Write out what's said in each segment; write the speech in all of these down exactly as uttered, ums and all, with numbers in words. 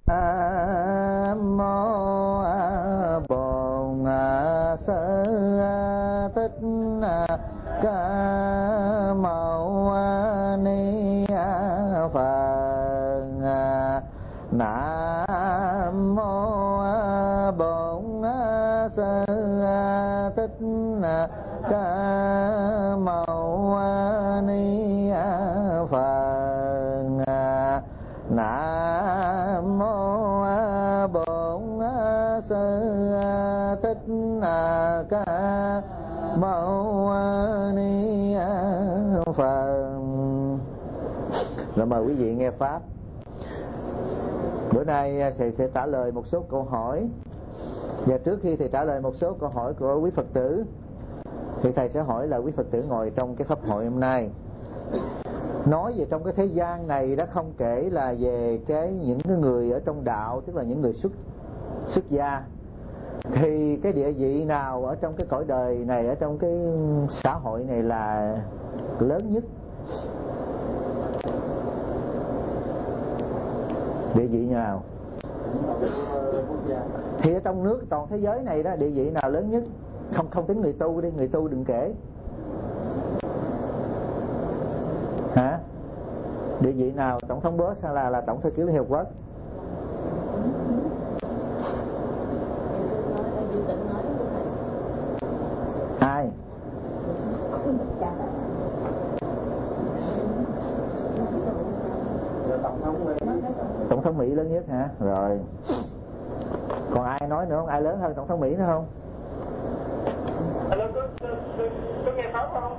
Nam mô Bổn Sư Thích Ca Mâu Ni Phật. Nam mô Bổn Sư Thích Ca Mâu Ni Phật. Nam mô Bổn Sư Thích Ca Mâu Ni Phật. Rồi mời quý vị nghe pháp. Bữa nay thầy sẽ trả lời một số câu hỏi. Và trước khi thầy trả lời một số câu hỏi của quý Phật tử thì thầy sẽ hỏi là quý Phật tử ngồi trong cái pháp hội hôm nay. Nói về trong cái thế gian này đó, không kể là về cái những cái người ở trong đạo, tức là những người xuất xuất gia, thì cái địa vị nào ở trong cái cõi đời này, ở trong cái xã hội này là lớn nhất? Địa vị nào? Thì ở trong nước toàn thế giới này đó, địa vị nào lớn nhất? Không không tính người tu đi, người tu đừng kể. Hả? Địa vị nào? Tổng thống Bush hay là là tổng thư ký Liên Hiệp Quốc? Ai? Tổng thống Mỹ lớn nhất hả? Rồi. Còn ai nói nữa không? Ai lớn hơn tổng thống Mỹ nữa không? Có nghe pháp không?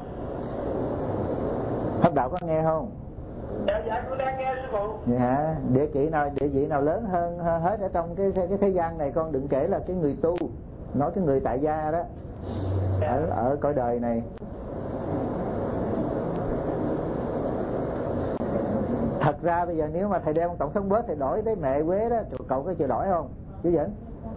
Pháp đạo có nghe không? Dạ dạ con đang nghe sư phụ. Vậy hả? Địa vị nào, địa vị nào lớn hơn hết ở trong cái cái thế gian này? Con đừng kể là cái người tu, nói cái người tại gia đó, ở ở cõi đời này. Thật ra bây giờ nếu mà thầy đem tổng thống bớt thì đổi tới mẹ Quế đó, cậu có chịu đổi không? Chứ Vĩnh?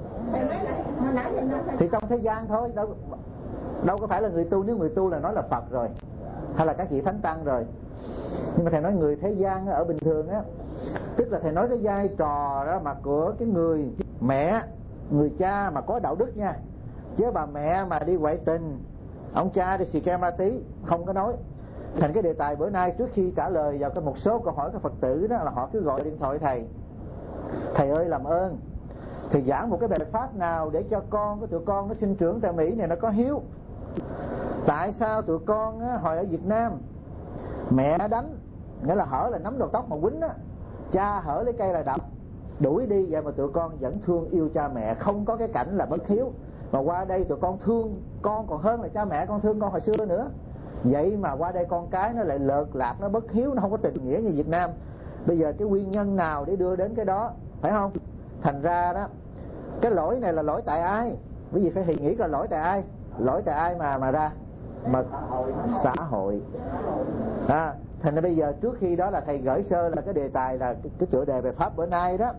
Thì trong thế gian thôi, đâu đâu có phải là người tu. Nếu người tu là nói là Phật rồi, hay là các vị thánh tăng rồi. Nhưng mà thầy nói người thế gian ở bình thường á, tức là thầy nói cái vai trò đó mà của cái người mẹ, người cha mà có đạo đức nha. Chứ bà mẹ mà đi ngoại tình, ông cha đi xì ke ma tí, không có nói. Thành cái đề tài bữa nay, trước khi trả lời vào cái một số câu hỏi của Phật tử đó, là họ cứ gọi điện thoại thầy: thầy ơi làm ơn thì giảng một cái bài pháp nào để cho con của tụi con nó sinh trưởng tại Mỹ này nó có hiếu. Tại sao tụi con á, hồi ở Việt Nam mẹ đánh, nghĩa là hở là nắm đầu tóc mà quýnh á, cha hở lấy cây là đập, đuổi đi, vậy mà tụi con vẫn thương yêu cha mẹ, không có cái cảnh là bất hiếu. Mà qua đây tụi con thương con còn hơn là cha mẹ con thương con hồi xưa nữa. Vậy mà qua đây con cái nó lại lợt lạc, nó bất hiếu, nó không có tình nghĩa như Việt Nam. Bây giờ cái nguyên nhân nào để đưa đến cái đó, phải không? Thành ra đó, cái lỗi này là lỗi tại ai? Quý vị phải nghĩ coi lỗi tại ai? Lỗi tại ai mà mà ra? Mà xã hội. À, thành ra bây giờ trước khi đó là thầy gửi sơ là cái đề tài là cái, cái tựa đề về pháp bữa nay đó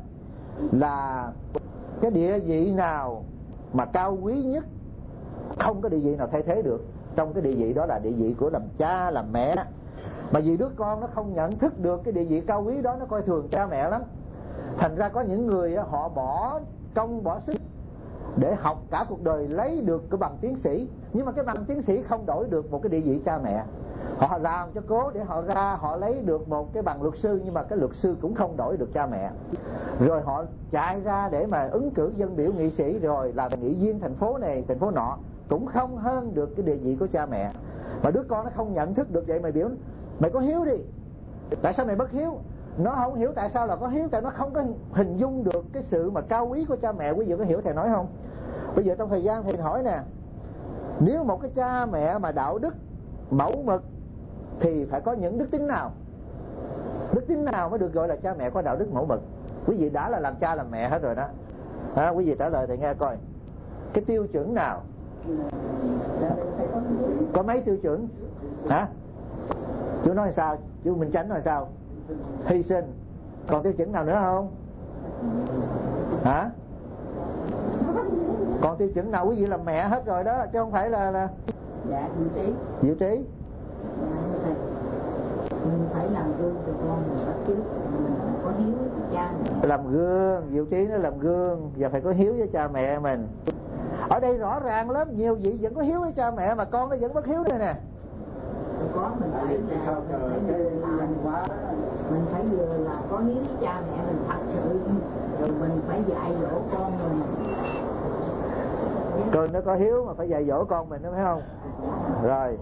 là cái địa vị nào mà cao quý nhất, không có địa vị nào thay thế được. Trong cái địa vị đó là địa vị của làm cha làm mẹ. Mà vì đứa con nó không nhận thức được cái địa vị cao quý đó, nó coi thường cha mẹ lắm. Thành ra có những người họ bỏ công bỏ sức để học cả cuộc đời lấy được cái bằng tiến sĩ, nhưng mà cái bằng tiến sĩ không đổi được một cái địa vị cha mẹ. Họ làm cho cố để họ ra họ lấy được một cái bằng luật sư, nhưng mà cái luật sư cũng không đổi được cha mẹ. Rồi họ chạy ra để mà ứng cử dân biểu nghị sĩ, rồi là nghị viên thành phố này thành phố nọ, cũng không hơn được cái địa vị của cha mẹ. Mà đứa con nó không nhận thức được vậy, mày biểu mày có hiếu đi, tại sao mày bất hiếu? Nó không hiểu tại sao là có hiếu, tại nó không có hình dung được cái sự mà cao quý của cha mẹ. Quý vị có hiểu thầy nói không? Bây giờ trong thời gian thầy hỏi nè, nếu một cái cha mẹ mà đạo đức mẫu mực thì phải có những đức tính nào? Đức tính nào mới được gọi là cha mẹ có đạo đức mẫu mực? Quý vị đã là làm cha làm mẹ hết rồi đó. À, quý vị trả lời thầy nghe coi. Cái tiêu chuẩn nào? Có mấy tiêu chuẩn? Hả? Chú nói sao? Chú Minh Chánh nói sao? Hy sinh. Còn tiêu chuẩn nào nữa không? Hả? Còn tiêu chuẩn nào? Quý vị làm mẹ hết rồi đó, chứ không phải là là dạ diệu trí. Diệu trí. Dạ, phải làm gương cho con mình bắt chước, mình có hiếu với cha mẹ. Làm gương, Diệu Trí nó làm gương và phải có hiếu với cha mẹ mình. Ở đây rõ ràng lắm, nhiều vị vẫn có hiếu với cha mẹ mà con nó vẫn bất hiếu đây nè. Có mình phải là mình phải vừa là mình phải vừa là có hiếu với cha mẹ mình thật sự, rồi mình phải dạy dỗ con mình. Cường nó có hiếu mà phải dạy dỗ con mình, đúng phải không? Rồi.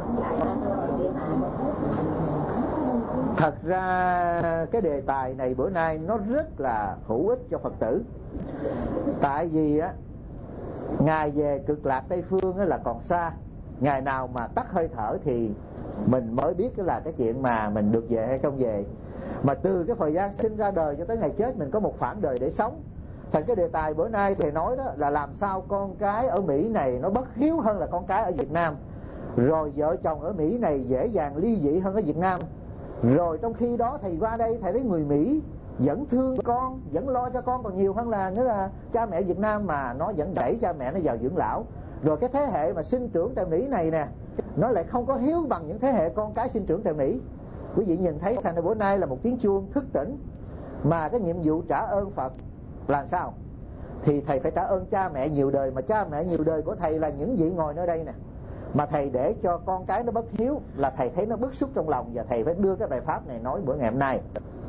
Thật ra cái đề tài này bữa nay nó rất là hữu ích cho Phật tử. Tại vì á, Ngài về Cực Lạc Tây Phương là còn xa. Ngày nào mà tắt hơi thở thì mình mới biết là cái chuyện mà mình được về hay không về. Mà từ cái thời gian sinh ra đời cho tới ngày chết mình có một khoảng đời để sống. Thành cái đề tài bữa nay thầy nói đó là làm sao con cái ở Mỹ này nó bất hiếu hơn là con cái ở Việt Nam. Rồi vợ chồng ở Mỹ này dễ dàng ly dị hơn ở Việt Nam. Rồi trong khi đó thầy qua đây thầy thấy người Mỹ vẫn thương con, vẫn lo cho con còn nhiều hơn là nữa là cha mẹ Việt Nam, mà nó vẫn đẩy cha mẹ nó vào dưỡng lão. Rồi cái thế hệ mà sinh trưởng tại Mỹ này nè, nó lại không có hiếu bằng những thế hệ con cái sinh trưởng tại Mỹ. Quý vị nhìn thấy thành bữa nay là một tiếng chuông thức tỉnh. Mà cái nhiệm vụ trả ơn Phật là sao? Thì thầy phải trả ơn cha mẹ nhiều đời. Mà cha mẹ nhiều đời của thầy là những vị ngồi nơi đây nè. Mà thầy để cho con cái nó bất hiếu là thầy thấy nó bức xúc trong lòng, và thầy phải đưa cái bài pháp này nói bữa ngày hôm nay.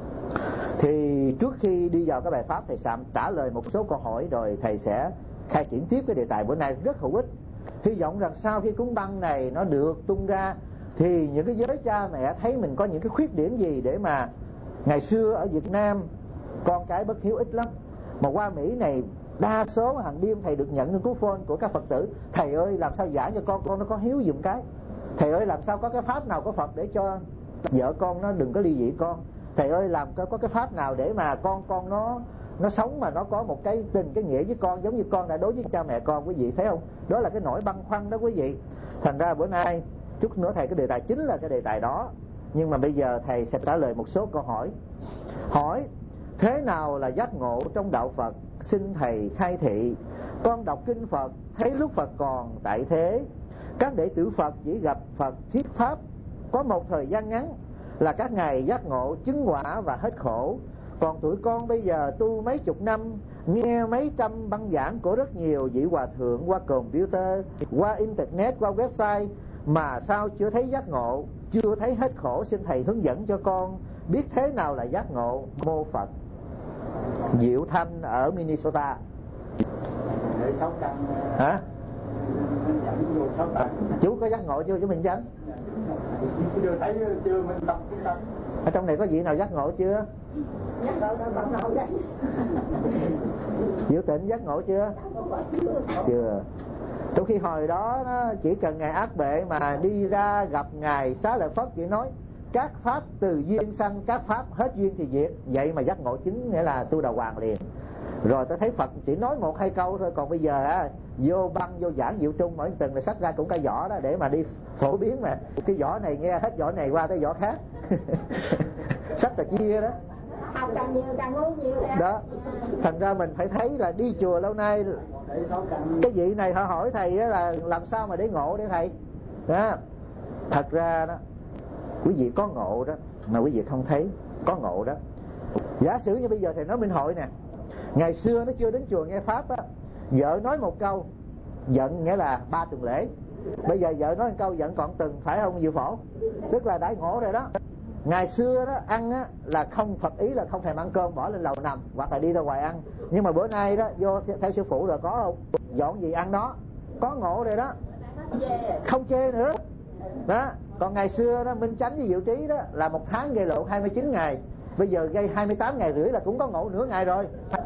Thì trước khi đi vào cái bài pháp, thầy Sạm trả lời một số câu hỏi rồi thầy sẽ khai triển tiếp cái đề tài bữa nay rất hữu ích. Hy vọng rằng sau khi cuốn băng này nó được tung ra thì những cái giới cha mẹ thấy mình có những cái khuyết điểm gì, để mà ngày xưa ở Việt Nam con cái bất hiếu ít lắm, mà qua Mỹ này đa số hàng đêm thầy được nhận những cú phone của các Phật tử: thầy ơi làm sao giải cho con con nó có hiếu giùm cái. Thầy ơi làm sao có cái pháp nào của Phật để cho vợ con nó đừng có ly dị con. Thầy ơi làm có, có cái pháp nào để mà con con nó nó sống mà nó có một cái tình cái nghĩa với con giống như con đã đối với cha mẹ con. Quý vị thấy không? Đó là cái nỗi băn khoăn đó quý vị. Thành ra bữa nay chút nữa thầy cái đề tài chính là cái đề tài đó. Nhưng mà bây giờ thầy sẽ trả lời một số câu hỏi. Hỏi thế nào là giác ngộ trong đạo Phật? Xin thầy khai thị. Con đọc kinh Phật thấy lúc Phật còn tại thế, các đệ tử Phật chỉ gặp Phật thuyết pháp có một thời gian ngắn là các ngài giác ngộ chứng quả và hết khổ. Còn tụi con bây giờ tu mấy chục năm, nghe mấy trăm băng giảng của rất nhiều vị hòa thượng qua computer, qua internet, qua website, mà sao chưa thấy giác ngộ, chưa thấy hết khổ. Xin thầy hướng dẫn cho con biết thế nào là giác ngộ. Mô Phật. Diệu Thanh ở Minnesota. Hả? À, chú có giác ngộ chưa chú Minh Chánh? Chưa thấy, chưa minh tâm kiến tâm. Ở trong này có vị nào giác ngộ chưa? Giác ngộ đâu còn đâu đấy. Diệu Tịnh giác ngộ chưa? Chưa. Trong khi hồi đó nó chỉ cần ngài Ác Bệ mà đi ra gặp ngài Xá Lợi Phất chỉ nói các pháp từ duyên sanh, các pháp hết duyên thì diệt. Vậy mà giác ngộ chứng nghĩa là tu đà hoàng liền. Rồi tôi thấy Phật chỉ nói một hai câu thôi. Còn bây giờ á, vô băng vô giảng Diệu Trung mỗi từng là sách ra cũng cái vỏ đó để mà đi phổ biến. Mà cái vỏ này nghe hết vỏ này qua tới vỏ khác. Sách là chia đó. Học càng nhiều càng ngu nhiều đó. Thành ra mình phải thấy là đi chùa lâu nay, cái vị này họ hỏi thầy là làm sao mà để ngộ để thầy đó. Thật ra đó quý vị có ngộ đó mà quý vị không thấy. Có ngộ đó. Giả sử như bây giờ thầy nói Minh Hội nè, ngày xưa nó chưa đến chùa nghe pháp á, vợ nói một câu giận nghĩa là ba tuần lễ. Bây giờ vợ nói một câu giận còn từng, phải không Diệu Phổ? Tức là đãi ngộ rồi đó. Ngày xưa đó ăn á là không Phật ý là không thèm ăn cơm, bỏ lên lầu nằm hoặc là đi ra ngoài ăn. Nhưng mà bữa nay đó vô theo sư phụ rồi có không? Dọn gì ăn đó. Có ngộ rồi đó. Không chê nữa đó. Còn ngày xưa đó Minh Chánh với Diệu Trí đó là một tháng gây lộn hai mươi chín ngày. Bây giờ gây hai mươi tám ngày rưỡi là cũng có ngộ nửa ngày rồi.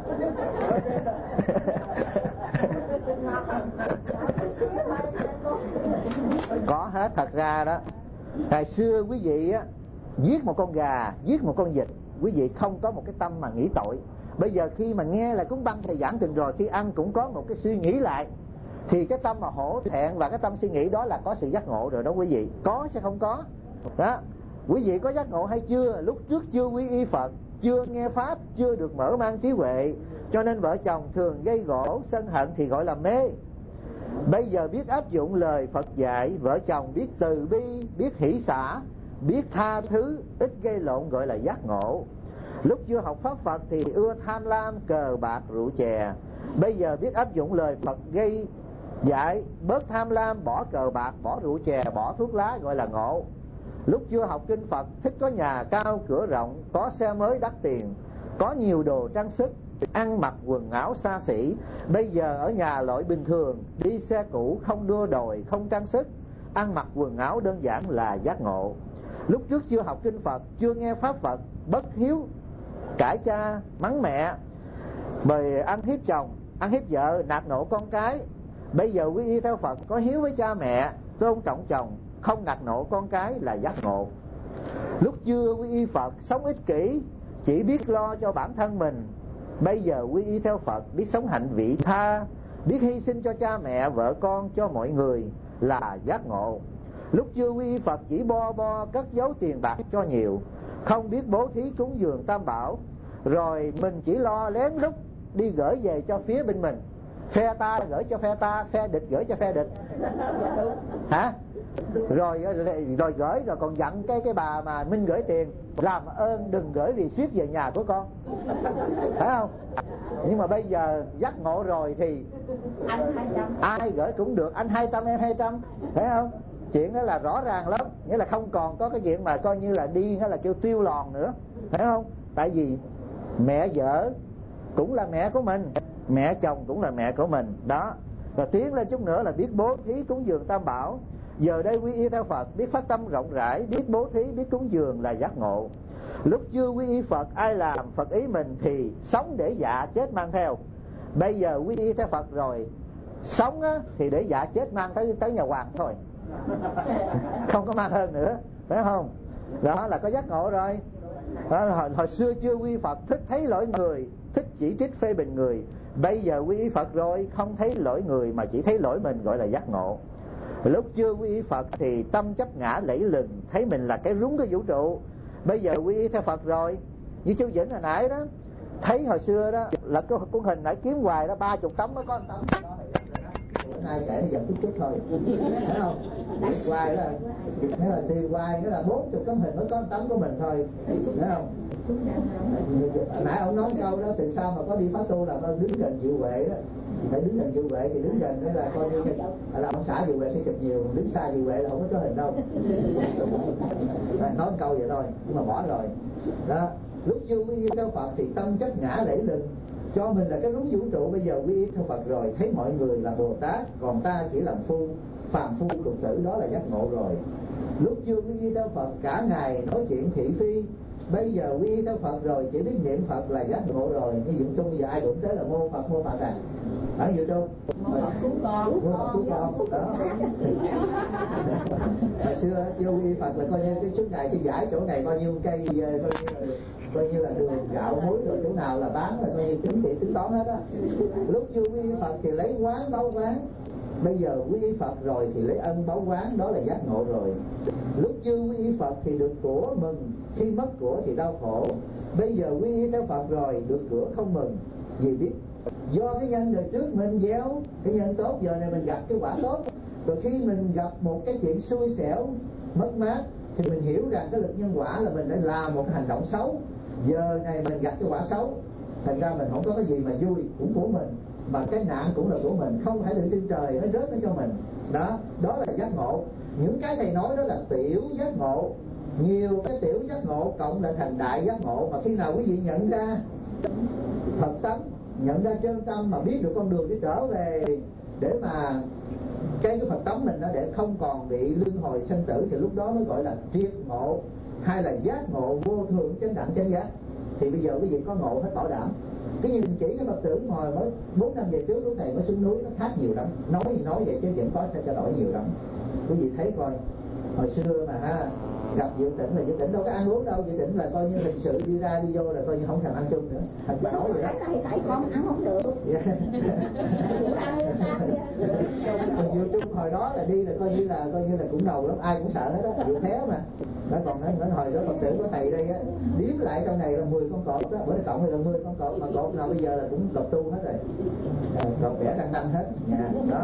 Có hết. Thật ra đó ngày xưa quý vị á, giết một con gà, giết một con vịt, quý vị không có một cái tâm mà nghĩ tội. Bây giờ khi mà nghe là cúng băng thầy giảng từng rồi, khi ăn cũng có một cái suy nghĩ lại, thì cái tâm mà hổ thẹn và cái tâm suy nghĩ đó là có sự giác ngộ rồi đó quý vị. Có sẽ không có đó. Quý vị có giác ngộ hay chưa? Lúc trước chưa quy y Phật, chưa nghe pháp, chưa được mở mang trí huệ, cho nên vợ chồng thường gây gổ sân hận thì gọi là mê. Bây giờ biết áp dụng lời Phật dạy, vợ chồng biết từ bi, biết hỷ xả, biết tha thứ, ít gây lộn gọi là giác ngộ. Lúc chưa học pháp Phật thì ưa tham lam cờ bạc rượu chè, bây giờ biết áp dụng lời Phật gây dạy, bớt tham lam, bỏ cờ bạc, bỏ rượu chè, bỏ thuốc lá, gọi là ngộ. Lúc chưa học kinh Phật thích có nhà cao cửa rộng, có xe mới đắt tiền, có nhiều đồ trang sức, ăn mặc quần áo xa xỉ, bây giờ ở nhà loại bình thường, đi xe cũ, không đua đòi, không trang sức, ăn mặc quần áo đơn giản là giác ngộ. Lúc trước chưa học kinh Phật, chưa nghe pháp Phật, bất hiếu, cãi cha, mắng mẹ, bởi ăn hiếp chồng, ăn hiếp vợ, nạt nộ con cái. Bây giờ quy y theo Phật, có hiếu với cha mẹ, tôn trọng chồng, không nạt nộ con cái là giác ngộ. Lúc chưa quy y Phật, sống ích kỷ, chỉ biết lo cho bản thân mình. Bây giờ quy y theo Phật, biết sống hạnh vị tha, biết hy sinh cho cha mẹ, vợ con, cho mọi người là giác ngộ. Lúc chưa quy y Phật, chỉ bo bo cất giấu tiền bạc cho nhiều, không biết bố thí cúng dường tam bảo, rồi mình chỉ lo lén lút đi gửi về cho phía bên mình. Phe ta gửi cho phe ta, phe địch gửi cho phe địch. Hả? Rồi rồi gửi rồi còn dặn cái cái bà mà Minh gửi tiền, làm ơn đừng gửi vì ship về nhà của con. Phải không? Nhưng mà bây giờ giác ngộ rồi thì ai gửi cũng được, anh hai trăm em hai trăm, phải không? Chuyện đó là rõ ràng lắm, nghĩa là không còn có cái chuyện mà coi như là đi nó là kêu tiêu lòn nữa, phải không? Tại vì mẹ vợ cũng là mẹ của mình, mẹ chồng cũng là mẹ của mình đó. Và tiến lên chút nữa là biết bố thí cúng dường tam bảo. Giờ đây quy y theo Phật, biết phát tâm rộng rãi, biết bố thí, biết cúng dường là giác ngộ. Lúc chưa quy y Phật, ai làm Phật ý mình thì sống để dạ, chết mang theo. Bây giờ quy y theo Phật rồi, sống á, thì để dạ, chết mang tới tới nhà hoàng thôi, không có mang hơn nữa, phải không? Đó là có giác ngộ rồi. Đó, hồi, hồi xưa chưa quy Phật, thích thấy lỗi người, thích chỉ trích phê bình người. Bây giờ quy y Phật rồi, không thấy lỗi người mà chỉ thấy lỗi mình, gọi là giác ngộ. Lúc chưa quy y Phật thì tâm chấp ngã lẫy lừng, thấy mình là cái rúng cái vũ trụ. Bây giờ quy y theo Phật rồi, như chú Vĩnh hồi nãy đó, thấy hồi xưa đó là cái cuốn hình nãy kiếm hoài đó, ba chục tấm mới có một tấm đó. Ai kể giật chút chút thôi, thấy không? Hoài đó, nếu là tiền hoài nó là bốn chục tấm hình mới có một tấm của mình thôi, thấy không? Nãy ông nói câu đó, từ sao mà có đi phát tu là nó đứng gần diệu huệ đó, phải đứng gần diệu huệ thì đứng gần đấy là coi như là ông xã diệu huệ sẽ chụp nhiều, đứng xa diệu huệ là không có có hình đâu. Nói một câu vậy thôi, nhưng mà bỏ rồi. Đó, lúc chưa quy y theo Phật thì tâm chấp ngã lẫy lừng, cho mình là cái rúng vũ trụ. Bây giờ quy y theo Phật rồi, thấy mọi người là Bồ Tát, còn ta chỉ làm phu, phàm phu tục tử, đó là giác ngộ rồi. Lúc chưa quy y theo Phật, cả ngày nói chuyện thị phi. Bây giờ quy y theo Phật rồi, chỉ biết niệm Phật là giác ngộ rồi. Như Dũng Trung bây giờ ai đụng tới là mô Phật, mô Phật à? Ở Dũng Trung mô Phật cứu con, mô Phật cứu con đó. Hồi xưa chưa quy y Phật là coi như cái suốt ngày cái giải chỗ này bao nhiêu cây, coi như là coi như là đường gạo muối rồi chỗ nào là bán là coi như tính trị tính toán hết á. Lúc chưa quy y Phật thì lấy quán báo quán, bây giờ quy y Phật rồi thì lấy ân báo quán, đó là giác ngộ rồi. Lúc chưa quy y Phật thì được của mừng, khi mất của thì đau khổ. Bây giờ quy y theo Phật rồi, được của không mừng, vì biết do cái nhân đời trước mình gieo cái nhân tốt, giờ này mình gặp cái quả tốt. Rồi khi mình gặp một cái chuyện xui xẻo, mất mát, thì mình hiểu rằng cái lực nhân quả là mình đã làm một hành động xấu. Giờ này mình gặp cái quả xấu, thành ra mình không có cái gì mà vui, cũng của mình, mà cái nạn cũng là của mình, không phải được trên trời nó rớt nó cho mình. Đó, đó là giác ngộ. Những cái thầy nói đó là tiểu giác ngộ, nhiều cái tiểu giác ngộ cộng lại thành đại giác ngộ. Mà khi nào quý vị nhận ra thật tánh, nhận ra chân tâm, mà biết được con đường để trở về, để mà cái cái Phật tánh mình đó, để không còn bị luân hồi sanh tử, thì lúc đó mới gọi là triệt ngộ, hay là giác ngộ vô thượng chánh đẳng chánh giác. Thì bây giờ quý vị có ngộ hết bảo đảm. Cái nhìn chỉ cái Phật tử hồi mới bốn năm về trước, lúc này mới xuống núi nó khác nhiều lắm. Nói thì nói vậy chứ vẫn có sẽ trao đổi nhiều lắm. Quý vị thấy coi, hồi xưa mà ha, gặp Diệu Tịnh là Diệu Tịnh đâu có ăn uống đâu, Diệu Tịnh là coi như hình sự đi ra đi vô là coi như không thèm ăn chung nữa. Thành bà nói vậy đó. Tại tại con ăn không được. Còn Diệu Trung hồi đó là đi là coi như là coi như là cũng đầu lắm, ai cũng sợ hết á, Diệu Khéo mà. Nó còn nói, nói hồi đó Phật tử của thầy đây á, điếm lại trong này là mười con cọp đó, bữa cộng là mười con cọp, mà cọp nào bây giờ là cũng cọp tu hết rồi. À, cọp vẽ răng nanh hết nhà đó.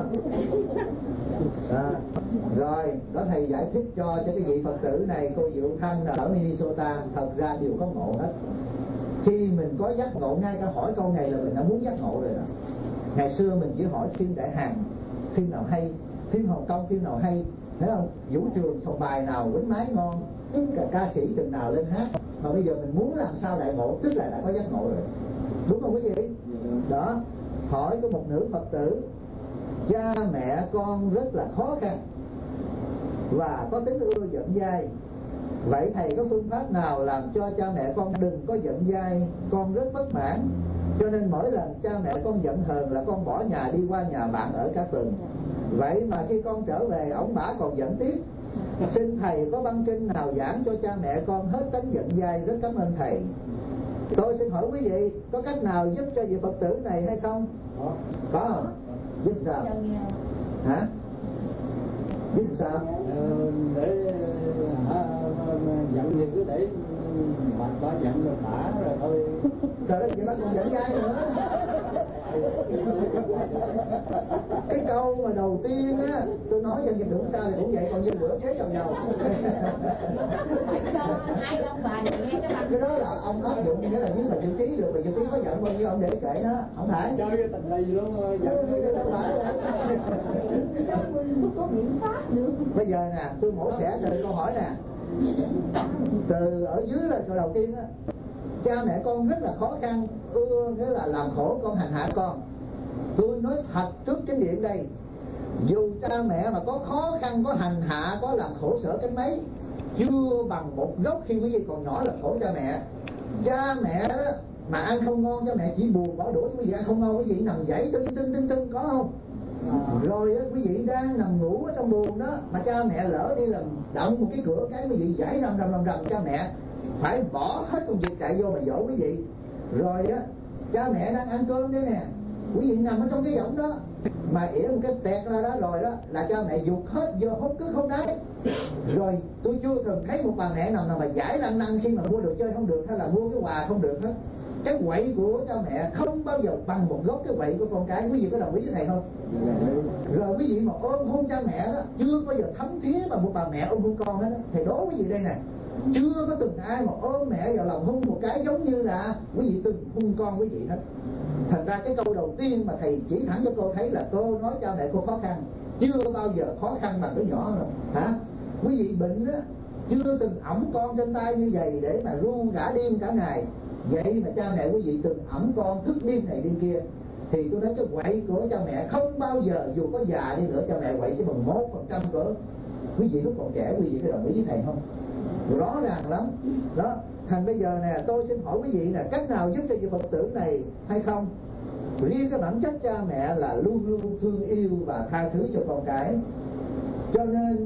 À, rồi đó thầy giải thích cho cho cái vị Phật tử này, cô Diệu Thanh là ở Minnesota, thật ra đều có ngộ hết. Khi mình có giác ngộ, ngay cả hỏi câu này là mình đã muốn giác ngộ rồi đó. Ngày xưa mình chỉ hỏi phim Đại Hàn, phim nào hay, phim Hồng Kông, phim nào hay, thấy không? Vũ trường sòng bài nào quýnh máy ngon, cả ca sĩ từng nào lên hát. Mà bây giờ mình muốn làm sao đại ngộ, tức là đã có giác ngộ rồi, đúng không quý vị? Đó, hỏi có một nữ Phật tử, cha mẹ con rất là khó khăn và có tính ưa giận dai, vậy thầy có phương pháp nào làm cho cha mẹ con đừng có giận dai? Con rất bất mãn, cho nên mỗi lần cha mẹ con giận hờn là con bỏ nhà đi qua nhà bạn ở cả tuần. Vậy mà khi con trở về, ổng bả còn giận tiếp. Xin thầy có băng kinh nào giảng cho cha mẹ con hết tánh giận dai, rất cảm ơn thầy. Tôi xin hỏi quý vị, có cách nào giúp cho vị Phật tử này hay không? Có, có không? Giúp sao? Hả? Giúp sao? Để giận gì cứ để mặt bà giận rồi thả rồi thôi. Trời ơi, vậy bắt con giận dai nữa. Cái câu mà đầu tiên á, tôi nói cho tưởng sao thì cũng vậy, còn như bữa kế vòng vòng. Cái đó là ông áp dụng, nghĩa là nếu mà chữ ký được, mà chữ ký có giận bao nhiêu ông để kệ nó, không phải. Chơi cái tình này luôn, giận cái đâu phải. Có biện pháp được. Bây giờ nè, tôi mổ xẻ từ câu hỏi nè. Từ ở dưới là câu đầu tiên á, cha mẹ con rất là khó khăn, ưa nghĩa là làm khổ con, hành hạ con. Tôi nói thật trước chánh điện đây, dù cha mẹ mà có khó khăn, có hành hạ, có làm khổ sở cái mấy, chưa bằng một gốc khi quý vị còn nhỏ là khổ cha mẹ. Cha mẹ đó mà ăn không ngon, cha mẹ chỉ buồn bỏ đuổi, quý vị ăn không ngon, quý vị nằm dãy tưng tưng tưng tưng, có không? Rồi đó, quý vị đang nằm ngủ ở trong buồng đó, mà cha mẹ lỡ đi làm động một cái cửa cái, quý vị dãy rầm rầm rầm rầm, cha mẹ phải bỏ hết công việc chạy vô mà dỗ quý vị. Rồi á, cha mẹ đang ăn cơm đấy nè, quý vị nằm ở trong cái võng đó mà ỉa một cái tẹt ra đó, rồi đó là cha mẹ dục hết vô hút cứ không đáy. Rồi tôi chưa từng thấy một bà mẹ nào nào mà giải lăng năng khi mà mua đồ chơi không được, hay là mua cái quà không được hết. Cái quậy của cha mẹ không bao giờ bằng một gốc cái quậy của con cái. Quý vị có đồng ý với thầy không? Rồi quý vị mà ôm hôn cha mẹ đó, chưa bao giờ thấm thía mà một bà mẹ ôm hôn con hết đó. Thầy đố quý vị đây nè, chưa có từng ai mà ôm mẹ vào lòng hôn một cái giống như là quý vị từng hôn con quý vị hết. Thành ra cái câu đầu tiên mà thầy chỉ thẳng cho cô thấy là cô nói cha mẹ cô khó khăn, chưa bao giờ khó khăn bằng đứa nhỏ rồi. Hả? Quý vị bệnh á, chưa từng ẵm con trên tay như vậy để mà ru cả đêm cả ngày. Vậy mà cha mẹ quý vị từng ẵm con thức đêm này đêm kia, thì tôi nói cái quậy của cha mẹ không bao giờ, dù có già đi nữa, cha mẹ quậy chỉ bằng một phần trăm cỡ quý vị lúc còn trẻ. Quý vị có đồng ý với thầy không? Rõ ràng lắm đó. Thành bây giờ nè, tôi xin hỏi quý vị nè, cách nào giúp cho vị Phật tử này hay không? Riêng cái bản chất cha mẹ là luôn luôn thương yêu và tha thứ cho con cái, cho nên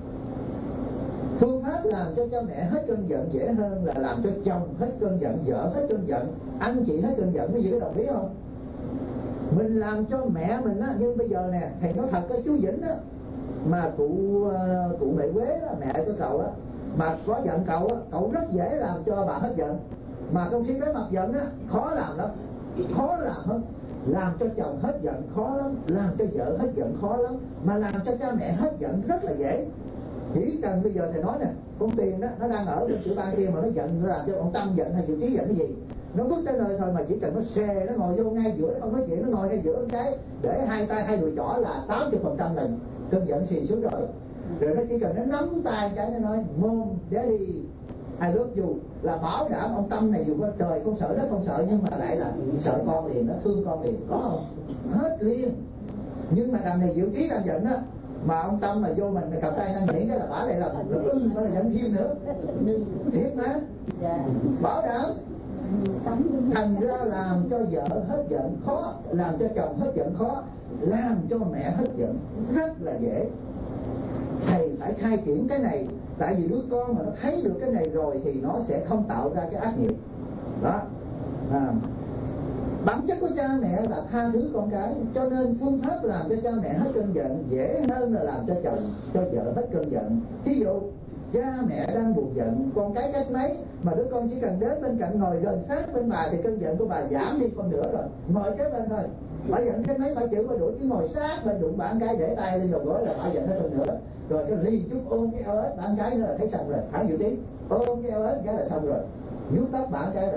phương pháp làm cho cha mẹ hết cơn giận dễ hơn là làm cho chồng hết cơn giận, vợ hết cơn giận, anh chị hết cơn giận. Quý vị có đồng ý không? Mình làm cho mẹ mình á, như bây giờ nè, thầy nói thật, cái chú Vĩnh á, mà cụ cụ mẹ Quế đó, mẹ của cậu á, mà có giận cậu á, cậu rất dễ làm cho bà hết giận. Mà trong khi cái mặt giận á, khó làm lắm, khó làm hơn. Làm cho chồng hết giận khó lắm, làm cho vợ hết giận khó lắm, mà làm cho cha mẹ hết giận rất là dễ. Chỉ cần bây giờ thầy nói nè, con Tiền đó, nó đang ở bên tiểu bang kia mà nó giận, nó làm cho ông Tâm giận hay Diệu Trí giận cái gì, nó bước tới nơi thôi mà chỉ cần nó xè, nó ngồi vô ngay giữa, không nói chuyện, nó ngồi ngay giữa cái để hai tay hai đùi trỏ là tám mươi phần trăm lần cơn giận xì xuống rồi. Rồi nó chỉ cần nó nắm tay cái nó nói Mom, Daddy, I love you, là bảo đảm ông Tâm này dù có trời không sợ đất không sợ, nhưng mà lại là sợ con liền, nó thương con liền, có không? Hết liền. Nhưng mà đằng này Diệu Trí đang giận á, mà ông Tâm mà vô mình cầm tay năn nỉ cái là bả lại là ư, bả là giận thêm nữa. Thiệt mà, bảo đảm. Thành ra làm cho vợ hết giận khó, làm cho chồng hết giận khó, làm cho mẹ hết giận rất là dễ. Thầy phải khai triển cái này, tại vì đứa con mà nó thấy được cái này rồi thì nó sẽ không tạo ra cái ác nghiệp đó. À, bản chất của cha mẹ là tha thứ con cái, cho nên phương pháp làm cho cha mẹ hết cơn giận dễ hơn là làm cho chồng, cho vợ hết cơn giận. Ví dụ cha mẹ đang buồn giận, con cái cách mấy mà đứa con chỉ cần đến bên cạnh ngồi gần sát bên bà thì cơn giận của bà giảm đi con nửa rồi. Ngồi kế bên thôi, bà giận cái mấy bà chịu bà đuổi, chứ ngồi sát bên đụng bà cái để tay lên đầu gối là bà giận hết cơn nữa. Rồi cái ly chút ôm cái eo ếch bà cái nữa là thấy xong rồi, hả Diệu Trí, ôm cái eo ếch cái là xong rồi, vuốt tóc bà cái rồi.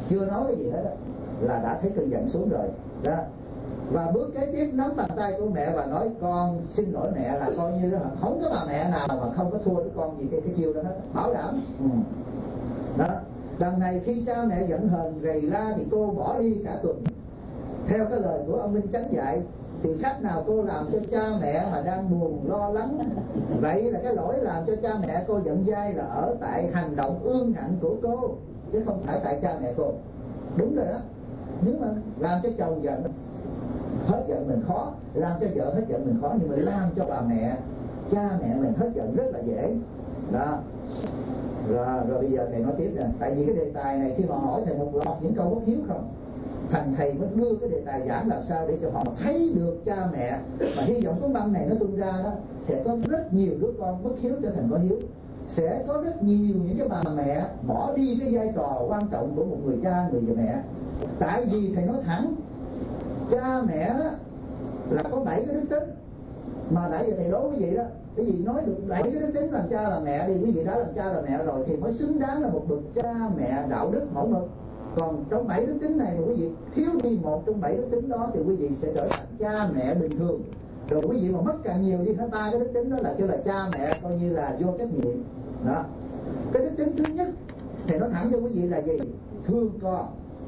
chưa nói cái gì hết đó, là đã thấy cơn giận xuống rồi đó. Và bước kế tiếp nắm bàn tay của mẹ và nói con xin lỗi mẹ, là coi như là không có bà mẹ nào mà không có thua đứa con gì cái cái chiêu đó hết, bảo đảm. Ừ. Đó. Đằng này khi cha mẹ giận hờn rầy la thì cô bỏ đi cả tuần. Theo cái lời của ông Minh Chánh dạy thì cách nào cô làm cho cha mẹ mà đang buồn lo lắng. Vậy là cái lỗi làm cho cha mẹ cô giận dai là ở tại hành động ương ngạnh của cô, chứ không phải tại cha mẹ cô. Đúng rồi đó. Nếu mà làm cho chồng giận hết giận mình khó, làm cho vợ hết giận mình khó, nhưng mà làm cho bà mẹ, cha mẹ mình hết giận rất là dễ đó. Rồi, rồi bây giờ thầy nói tiếp nè. Tại vì cái đề tài này khi mà hỏi thầy một loạt những câu bất hiếu không, thành thầy mới đưa cái đề tài giảng làm sao để cho họ thấy được cha mẹ. Mà hy vọng cái băng này nó tung ra đó, sẽ có rất nhiều đứa con bất hiếu trở thành có hiếu. Sẽ có rất nhiều những cái bà mẹ bỏ đi cái vai trò quan trọng của một người cha, người mẹ. Tại vì thầy nói thẳng, cha mẹ đó là có bảy cái đức tính. Mà nãy giờ thầy đố quý vị đó, cái gì nói được bảy cái đức tính làm cha làm mẹ đi, quý vị đã làm cha làm mẹ rồi thì mới xứng đáng là một bậc cha mẹ đạo đức mẫu mực. Còn trong bảy đức tính này mà quý vị thiếu đi một trong bảy đức tính đó thì quý vị sẽ trở thành cha mẹ bình thường. Rồi quý vị mà mất càng nhiều đi hết ba cái đức tính đó là kêu là cha mẹ coi như là vô trách nhiệm đó. Cái đức tính thứ nhất thì nói thẳng cho quý vị là gì? Thương con.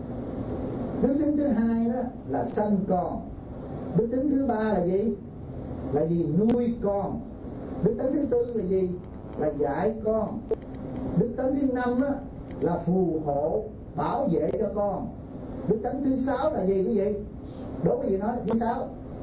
Đức tính thứ hai đó là sanh con. Đức tính thứ ba là gì? Là gì? Nuôi con. Đức tính thứ tư là gì? Là dạy con. Đức tính thứ năm á là phù hộ bảo vệ cho con. Đức tính thứ sáu là gì quý vị? Đố quý vị nói thứ sáu,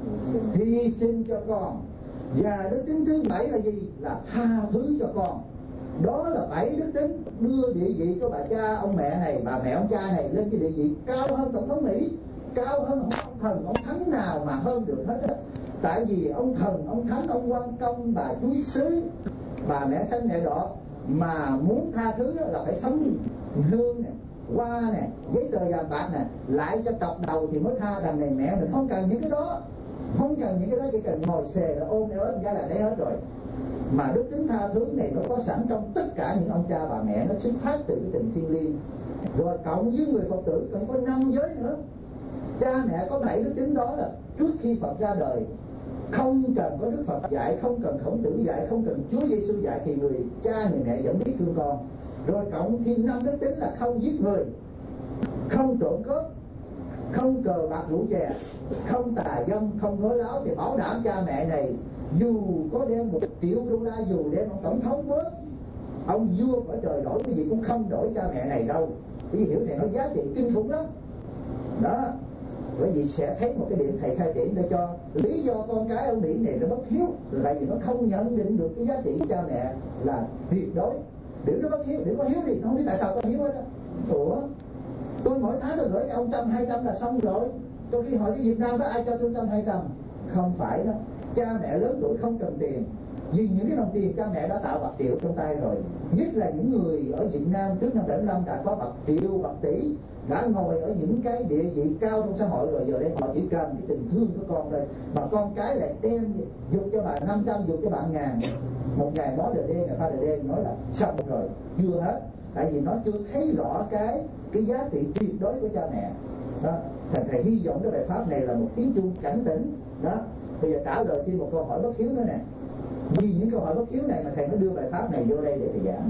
hy sinh cho con. Và đức tính thứ bảy là gì? Là tha thứ cho con. Đó là bảy đức tính đưa địa vị của bà cha ông mẹ này, bà mẹ ông cha này lên cái địa vị cao hơn tổng thống Mỹ, cao hơn ông thần ông thánh nào mà hơn được hết á. Tại vì ông thần ông thánh ông quan công bà chúa xứ, bà mẹ xanh mẹ đỏ mà muốn tha thứ là phải sống hương nè, hoa nè, giấy tờ vàng bạc nè, lại cho cọc đầu thì mới tha. Đằng này mẹ mình không cần những cái đó, không cần những cái đó, chỉ cần ngồi xề là ôm eo ớt ra là thấy hết rồi. Mà đức tính tha thứ này nó có sẵn trong tất cả những ông cha bà mẹ, nó xuất phát từ cái tình thiêng liêng. Rồi cộng với người Phật tử còn có năm giới nữa. Cha mẹ có bảy đức tính đó là trước khi Phật ra đời, không cần có Đức Phật dạy, không cần Khổng Tử dạy, không cần Chúa Giêsu dạy thì người cha người mẹ vẫn biết thương con. Rồi cộng thêm năm đức tính là không giết người, không trộm cướp, không cờ bạc rượu chè, không tà dâm, không nói láo, thì bảo đảm cha mẹ này dù có đem một triệu đô la, dù đem ông tổng thống bớt, ông vua ở trời đổi cái gì cũng không đổi cha mẹ này đâu. Cái gì hiểu này nó giá trị kinh khủng lắm đó. Bởi vì sẽ thấy một cái điểm thầy khai triển để cho lý do con cái ông Mỹ này nó bất hiếu là tại vì nó không nhận định được cái giá trị cha mẹ là tuyệt đối. Điểm nó bất hiếu, điểm có hiếu thì nó không biết tại sao có hiếu hết á. Ủa, tôi mỗi tháng tôi gửi cho ông trăm hai trăm là xong rồi. Trong khi hỏi cái Việt Nam có ai cho tôi trăm hai trăm? Không phải đó. Cha mẹ lớn tuổi không cần tiền, vì những cái đồng tiền cha mẹ đã tạo bạc triệu trong tay rồi. Nhất là những người ở Việt Nam trước năm bảy mươi lăm đã có bạc triệu, bạc tỷ, đã ngồi ở những cái địa vị cao trong xã hội rồi. Giờ đây họ chỉ cần cái tình thương của con thôi, mà con cái lại đem dục cho bạn năm trăm, dục cho bạn ngàn. Một ngày nói đời đen, ngày pha đời đen, nói là xong rồi, chưa hết. Tại vì nó chưa thấy rõ cái cái giá trị tuyệt đối của cha mẹ đó. Thầy, thầy hy vọng cái bài pháp này là một tiếng chuông cảnh tỉnh đó. Bây giờ trả lời thêm một câu hỏi bất hiếu nữa nè. Vì những câu hỏi bất hiếu này mà thầy mới đưa bài pháp này vô đây để thầy giảng.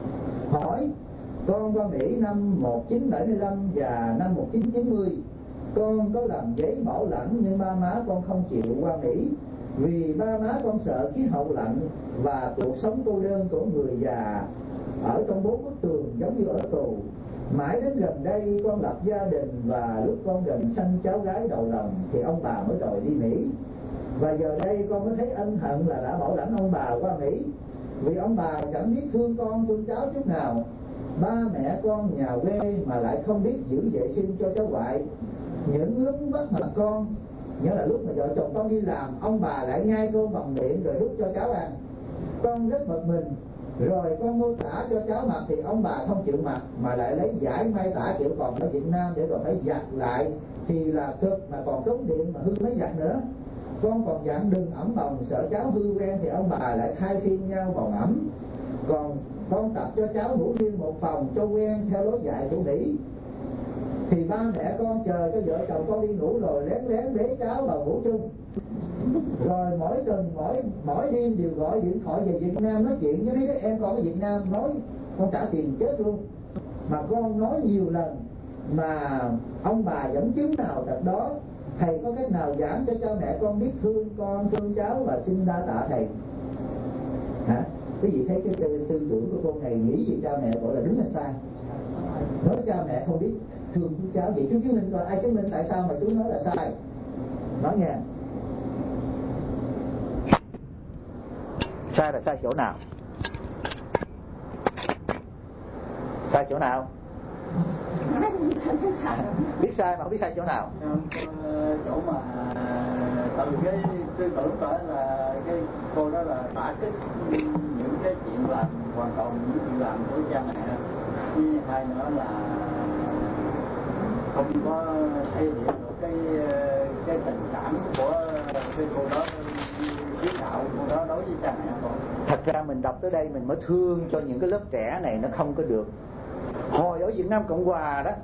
Hỏi: con qua Mỹ năm một nghìn chín trăm bảy mươi lăm và năm một nghìn chín trăm chín mươi, con có làm giấy bảo lãnh nhưng ba má con không chịu qua Mỹ vì ba má con sợ khí hậu lạnh và cuộc sống cô đơn của người già ở trong bốn bức tường giống như ở tù. Mãi đến gần đây con lập gia đình và lúc con gần sanh cháu gái đầu lòng thì ông bà mới đòi đi Mỹ. Và giờ đây con mới thấy ân hận là đã bảo lãnh ông bà qua Mỹ, vì ông bà chẳng biết thương con thương cháu chút nào. Ba mẹ con nhà quê mà lại không biết giữ vệ sinh cho cháu ngoại. Những lúc vất mặt con, nhớ là lúc mà vợ chồng con đi làm, ông bà lại nhai cơm bằng miệng rồi đút cho cháu ăn. Con rất bực mình. Rồi con mua tả cho cháu mặc thì ông bà không chịu mặc, mà lại lấy vải may tả kiểu còn ở Việt Nam để rồi phải giặt lại, thì là cực mà còn tốn điện mà hư mấy giặt nữa. Con còn dặn đừng ẩm bồng, sợ cháu hư quen thì ông bà lại thay phiên nhau bồng ẩm. Còn con tập cho cháu ngủ riêng một phòng cho quen theo lối dạy của Mỹ. thì ba mẹ con chờ cho vợ chồng con đi ngủ rồi lén lén bế cháu vào ngủ chung. Rồi mỗi tuần mỗi mỗi đêm đều gọi điện thoại về Việt Nam nói chuyện với mấy đứa em con ở Việt Nam, nói con trả tiền chết luôn. Mà con nói nhiều lần mà ông bà dẫn chứng nào thật đó. Thầy có cách nào giảng cho cha mẹ con biết thương con, thương cháu và xin đa tạ thầy? Hả? Quý vị thấy cái tư, tư tưởng của con này nghĩ gì cha mẹ gọi là đúng hay sai? Nói cha mẹ không biết thương chú cháu vậy, chú chứng minh coi ai chứng minh tại sao mà chú nói là sai? Nói nghe. Sai là sai chỗ nào? Sai chỗ nào? Biết sai mà không biết sai chỗ nào? Chỗ mà từ cái tư tưởng đó là cái cô đó là tả kích những cái chuyện làm hoàn toàn những chuyện làm của cha mẹ, với hai nữa là không có thể hiện được cái cái tình cảm của cái cô đó, cái đạo cô đó đối với cha mẹ con. Thật ra mình đọc tới đây mình mới thương cho những cái lớp trẻ này nó không có được. Hồi ở Việt Nam Cộng Hòa đó,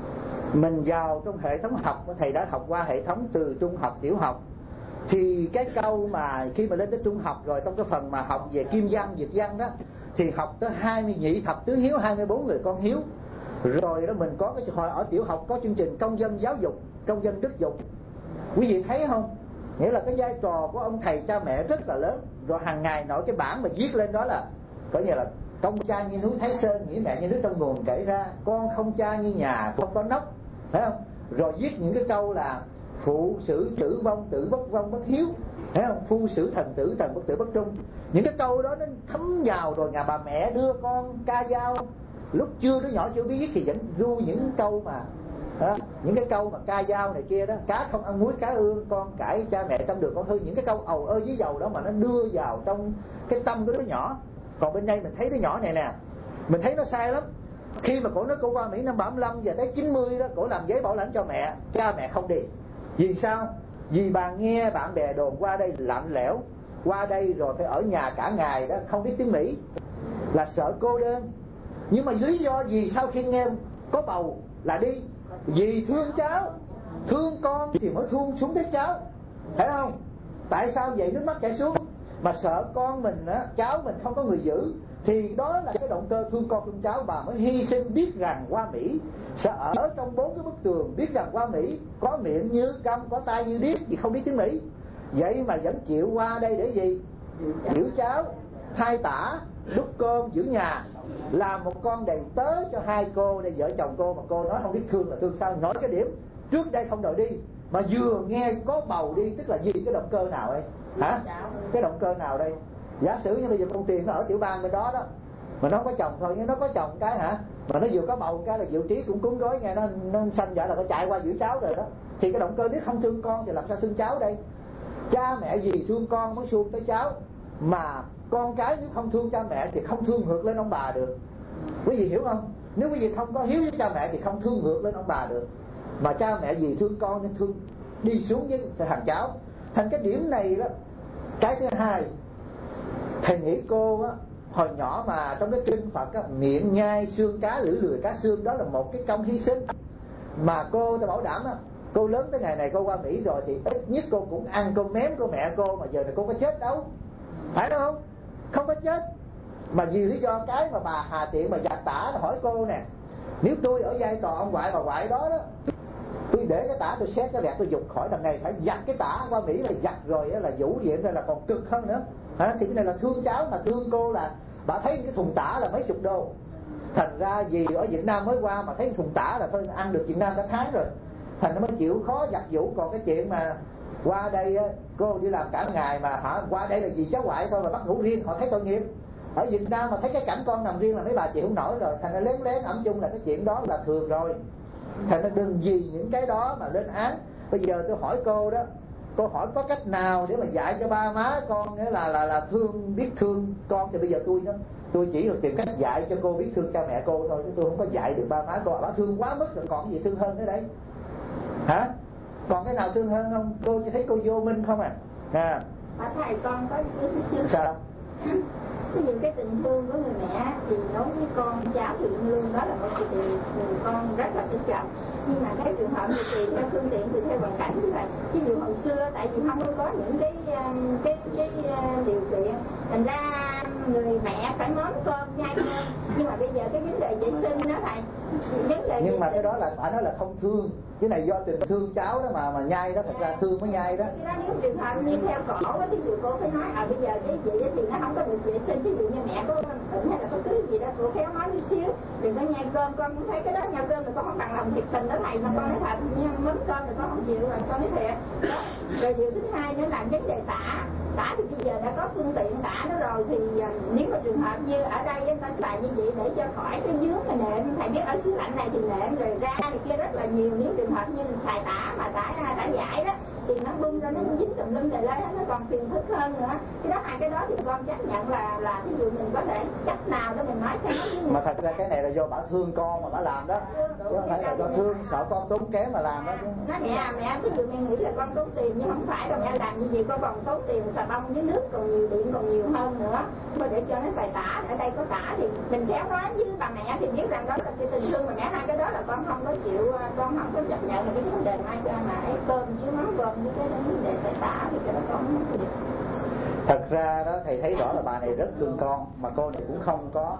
mình vào trong hệ thống học, thầy đã học qua hệ thống từ trung học, tiểu học, thì cái câu mà khi mà lên tới trung học rồi, trong cái phần mà học về kim văn, việt văn đó, thì học tới hai mươi nhị thập tứ hiếu, hai mươi bốn người con hiếu. Rồi đó mình có cái hồi ở tiểu học có chương trình công dân giáo dục, công dân đức dục. Quý vị thấy không? Nghĩa là cái vai trò của ông thầy cha mẹ rất là lớn. Rồi hàng ngày nội cái bảng mà viết lên đó là coi như là công cha như núi Thái Sơn, nghĩa mẹ như nước trong nguồn chảy ra, con không cha như nhà không có nóc, thấy không? Rồi viết những cái câu là phụ sử tử vong, tử bất vong bất hiếu, thấy không? Phu sử thần tử, thần bất tử bất trung. Những cái câu đó nó thấm vào. Rồi nhà bà mẹ đưa con ca dao, lúc chưa đứa nhỏ chưa biết viết thì vẫn ru những câu mà đó, những cái câu mà ca dao này kia đó, cá không ăn muối cá ương, con cãi cha mẹ tâm đường con hư, những cái câu ầu ơ với dầu đó mà nó đưa vào trong cái tâm của đứa nhỏ. Còn bên đây mình thấy đứa nhỏ này nè, mình thấy nó sai lắm. Khi mà cổ nói cổ qua Mỹ năm bảy mươi lăm giờ tới chín mươi đó, cổ làm giấy bảo lãnh cho mẹ, cha mẹ không đi. Vì sao? Vì bà nghe bạn bè đồn qua đây lạnh lẽo, qua đây rồi phải ở nhà cả ngày đó, không biết tiếng Mỹ, là sợ cô đơn. Nhưng mà lý do gì sau khi nghe có bầu là đi? Vì thương cháu, thương con thì mới thương xuống tới cháu, thấy không? Tại sao vậy? Nước mắt chảy xuống. Mà sợ con mình á, cháu mình không có người giữ, thì đó là cái động cơ thương con thương cháu. Bà mới hy sinh, biết rằng qua Mỹ sẽ ở trong bốn cái bức tường, biết rằng qua Mỹ có miệng như câm, có tai như điếc, vì không biết tiếng Mỹ, vậy mà vẫn chịu qua đây để gì? Giữ cháu, thay tả, đút cơm, giữ nhà, làm một con đầy tớ cho hai cô đây, vợ chồng cô. Mà cô nói không biết thương là thương sao? Nói cái điểm trước đây không đòi đi, mà vừa nghe có bầu đi, tức là gì? Cái động cơ nào đây? Hả? Cái động cơ nào đây? Giả sử như bây giờ con Tiền nó ở tiểu bang bên đó đó, mà nó có chồng thôi, nhưng nó có chồng cái hả, mà nó vừa có bầu cái là Diệu Trí cũng cúng rối nghe, nó nó sanh vợ là nó chạy qua giữ cháu rồi đó. Thì cái động cơ nếu không thương con thì làm sao thương cháu đây? Cha mẹ gì thương con mới xuông tới cháu, mà con cái nếu không thương cha mẹ thì không thương ngược lên ông bà được. Quý vị hiểu không? Nếu quý vị không có hiếu với cha mẹ thì không thương ngược lên ông bà được. Mà cha mẹ gì thương con nên thương đi xuống với thằng cháu. Thành cái điểm này đó. Cái thứ hai, thầy nghĩ cô á, hồi nhỏ mà trong cái kinh Phật á, miệng nhai xương cá, lưỡi lười cá xương, đó là một cái công hy sinh. Mà cô tôi bảo đảm á, cô lớn tới ngày này cô qua Mỹ rồi thì ít nhất cô cũng ăn cơm mém của mẹ cô, mà giờ này cô có chết đâu, phải không? Không có chết. Mà vì lý do cái mà bà Hà Tiện mà giặt tả hỏi cô nè, nếu tôi ở vai trò ông ngoại bà ngoại đó đó, tôi để cái tả tôi xét cái đẹp tôi dục khỏi, đằng này phải giặt cái tả qua Mỹ là giặt rồi là vũ diện ra là còn cực hơn nữa. Hả? Thì cái này là thương cháu, mà thương cô là bà thấy cái thùng tả là mấy chục đô. Thành ra vì ở Việt Nam mới qua mà thấy thùng tả là thôi ăn được Việt Nam cả tháng rồi, thành nó mới chịu khó giặt vũ. Còn cái chuyện mà qua đây cô đi làm cả ngày mà hả, qua đây là vì cháu ngoại thôi mà bắt ngủ riêng, họ thấy tội nghiệp. Ở Việt Nam mà thấy cái cảnh con nằm riêng là mấy bà chịu không nổi rồi, thành ra lén lén ẩm chung là cái chuyện đó là thường rồi. Thành ra đừng vì những cái đó mà lên án. Bây giờ tôi hỏi cô đó, cô hỏi có cách nào để mà dạy cho ba má con nghĩa là là là thương, biết thương con, thì bây giờ tôi đó tôi chỉ được tìm cách dạy cho cô biết thương cha mẹ cô thôi, chứ tôi không có dạy được ba má cô. Bà thương quá mức rồi, còn cái gì thương hơn nữa đấy? Hả? Còn cái nào thương hơn không? Cô chỉ thấy cô vô minh không à? À. Bà thầy con có chút xíu. Sao? Ví dụ cái tình thương của người mẹ thì đối với con cháu thì luôn luôn đó là một cái điều con rất là trân trọng. nhưng mà cái trường hợp thì tùy theo phương tiện, tùy theo hoàn cảnh. Tức là ví dụ hồi xưa tại vì không có những cái cái cái, cái điều kiện, thành ra người mẹ phải món cơm nhai cơm, nhưng mà bây giờ cái vấn đề vệ sinh đó thầy, vấn đề nhưng mà sinh... cái đó là phải nói là không thương, cái này do tình thương cháu đó mà mà nhai đó, thật ra thương mới nhai đó. Cái đó nếu trường hợp như theo cổ á, ví dụ cô phải nói à bây giờ cái gì thì nó không có được vệ sinh, ví dụ như mẹ có bệnh hay là có thứ gì đó, cô khéo nói chút xíu đừng có nhai cơm. Con cũng thấy cái đó nhai cơm là con không bằng lòng thiệt tình đó thầy, mà con nói thật nhưng mắm cơm là con không chịu, rồi con nói thiệt đó. Rồi điều thứ hai nữa là vấn đề tả tả thì bây giờ đã có phương tiện tả nó rồi, thì nếu mà trường hợp như ở đây người ta xài như vậy để cho khỏi cái dướng này nệm, thầy biết ở xứ lạnh này thì nệm rồi ra thì kia rất là nhiều. Nếu trường hợp như mình xài tả mà tả tả giải đó thì nó bung ra nó dính tùm lum tề lên, nó còn phiền phức hơn nữa. Cái đó hai cái đó thì con chấp nhận là là ví dụ mình có thể cách nào đó mình nói theo nó. Mà thật ra cái này là do bà thương con mà bà làm đó, chứ không phải là do thương sợ con tốn kém mà làm đó. Nói mẹ à mẹ, ví dụ mẹ nghĩ là con tốn tiền nhưng không phải đâu, mẹ làm như vậy con còn tốn tiền xà bông với nước còn nhiều, điện còn nhiều hơn nữa. Mà để cho nó xài tả, ở đây có tả thì mình khéo nói với bà mẹ thì biết rằng đó là cái tình thương mà mẹ, hai cái đó là con không có chịu, con không có chấp nhận là cái vấn đề mai cho mà ấy cơm chứ mắm cơm với cái vấn đề xài tả thì cái đó con không có được. Thật ra đó thầy thấy rõ là bà này rất thương con, mà cô này cũng không có.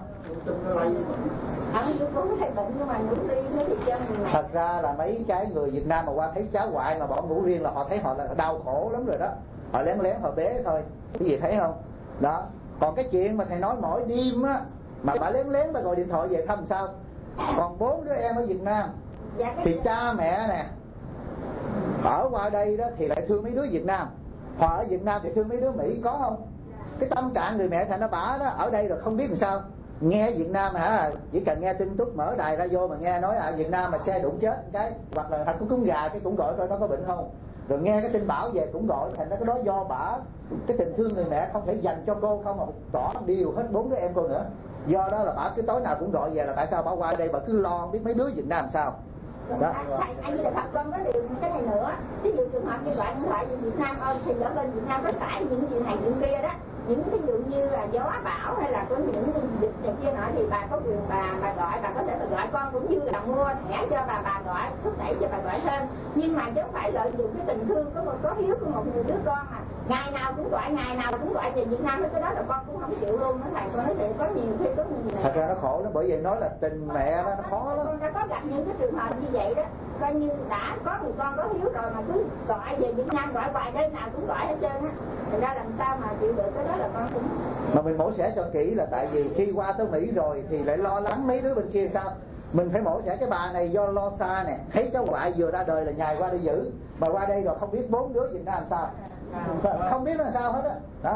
Thật ra là mấy cái người Việt Nam mà qua thấy cháu ngoại mà bỏ ngủ riêng là họ thấy họ là đau khổ lắm rồi đó, họ lén lén họ bế thôi, cái gì thấy không đó. Còn cái chuyện mà thầy nói mỗi đêm á mà bà lén lén bà gọi điện thoại về thăm sao. Còn bốn đứa em ở Việt Nam thì cha mẹ nè ở qua đây đó thì lại thương mấy đứa Việt Nam, họ ở Việt Nam thì thương mấy đứa Mỹ, có không? Cái tâm trạng người mẹ thành nó bả đó, ở đây rồi không biết làm sao. Nghe Việt Nam hả, chỉ cần nghe tin tức mở đài ra vô mà nghe nói à Việt Nam mà xe đụng chết cái, hoặc là thành có cúng gà cái cũng gọi coi nó có bệnh không, rồi nghe cái tin bão về cũng gọi. Thành ra cái đó do bả cái tình thương người mẹ không thể dành cho cô không mà tỏ điều hết bốn đứa em cô nữa. Do đó là bả cứ tối nào cũng gọi về là tại sao bả qua đây bà cứ lo không biết mấy đứa Việt Nam sao đó. Thầy, anh như là thật con có điều cái này nữa, ví dụ trường hợp như gọi điện thoại về Việt Nam ơi thì ở bên Việt Nam có tải những chuyện này chuyện kia đó, những ví dụ như là gió bão hay là có những dịch này kia nọ thì bà có quyền bà bà gọi, bà có thể bà gọi con cũng như là mua thẻ cho bà bà gọi thúc đẩy cho bà gọi thêm, nhưng mà chứ không phải lợi dụng cái tình thương có một có hiếu của một người đứa con mà ngày nào cũng gọi ngày nào cũng gọi về Việt Nam, cái đó là con cũng không chịu luôn đó thầy. Con nói thì có nhiều khi có nhiều mẹ thật ra nó khổ lắm, bởi vậy nói là tình mẹ nó khó lắm. Con đã có gặp những cái trường hợp như vậy đó, coi như đã có người con có hiếu rồi mà cứ gọi về Việt Nam gọi hoài đêm nào cũng gọi hết trơn á, thành ra làm sao mà chịu được cái đó là con cũng. Mà mình mổ xẻ cho kỹ là tại vì khi qua tới Mỹ rồi thì lại lo lắng mấy đứa bên kia sao. Mình phải mổ xẻ cái bà này do lo xa nè, thấy cháu ngoại vừa ra đời là nhài qua đi giữ, mà qua đây rồi không biết bốn đứa Việt Nam làm sao, không biết làm sao hết á đó.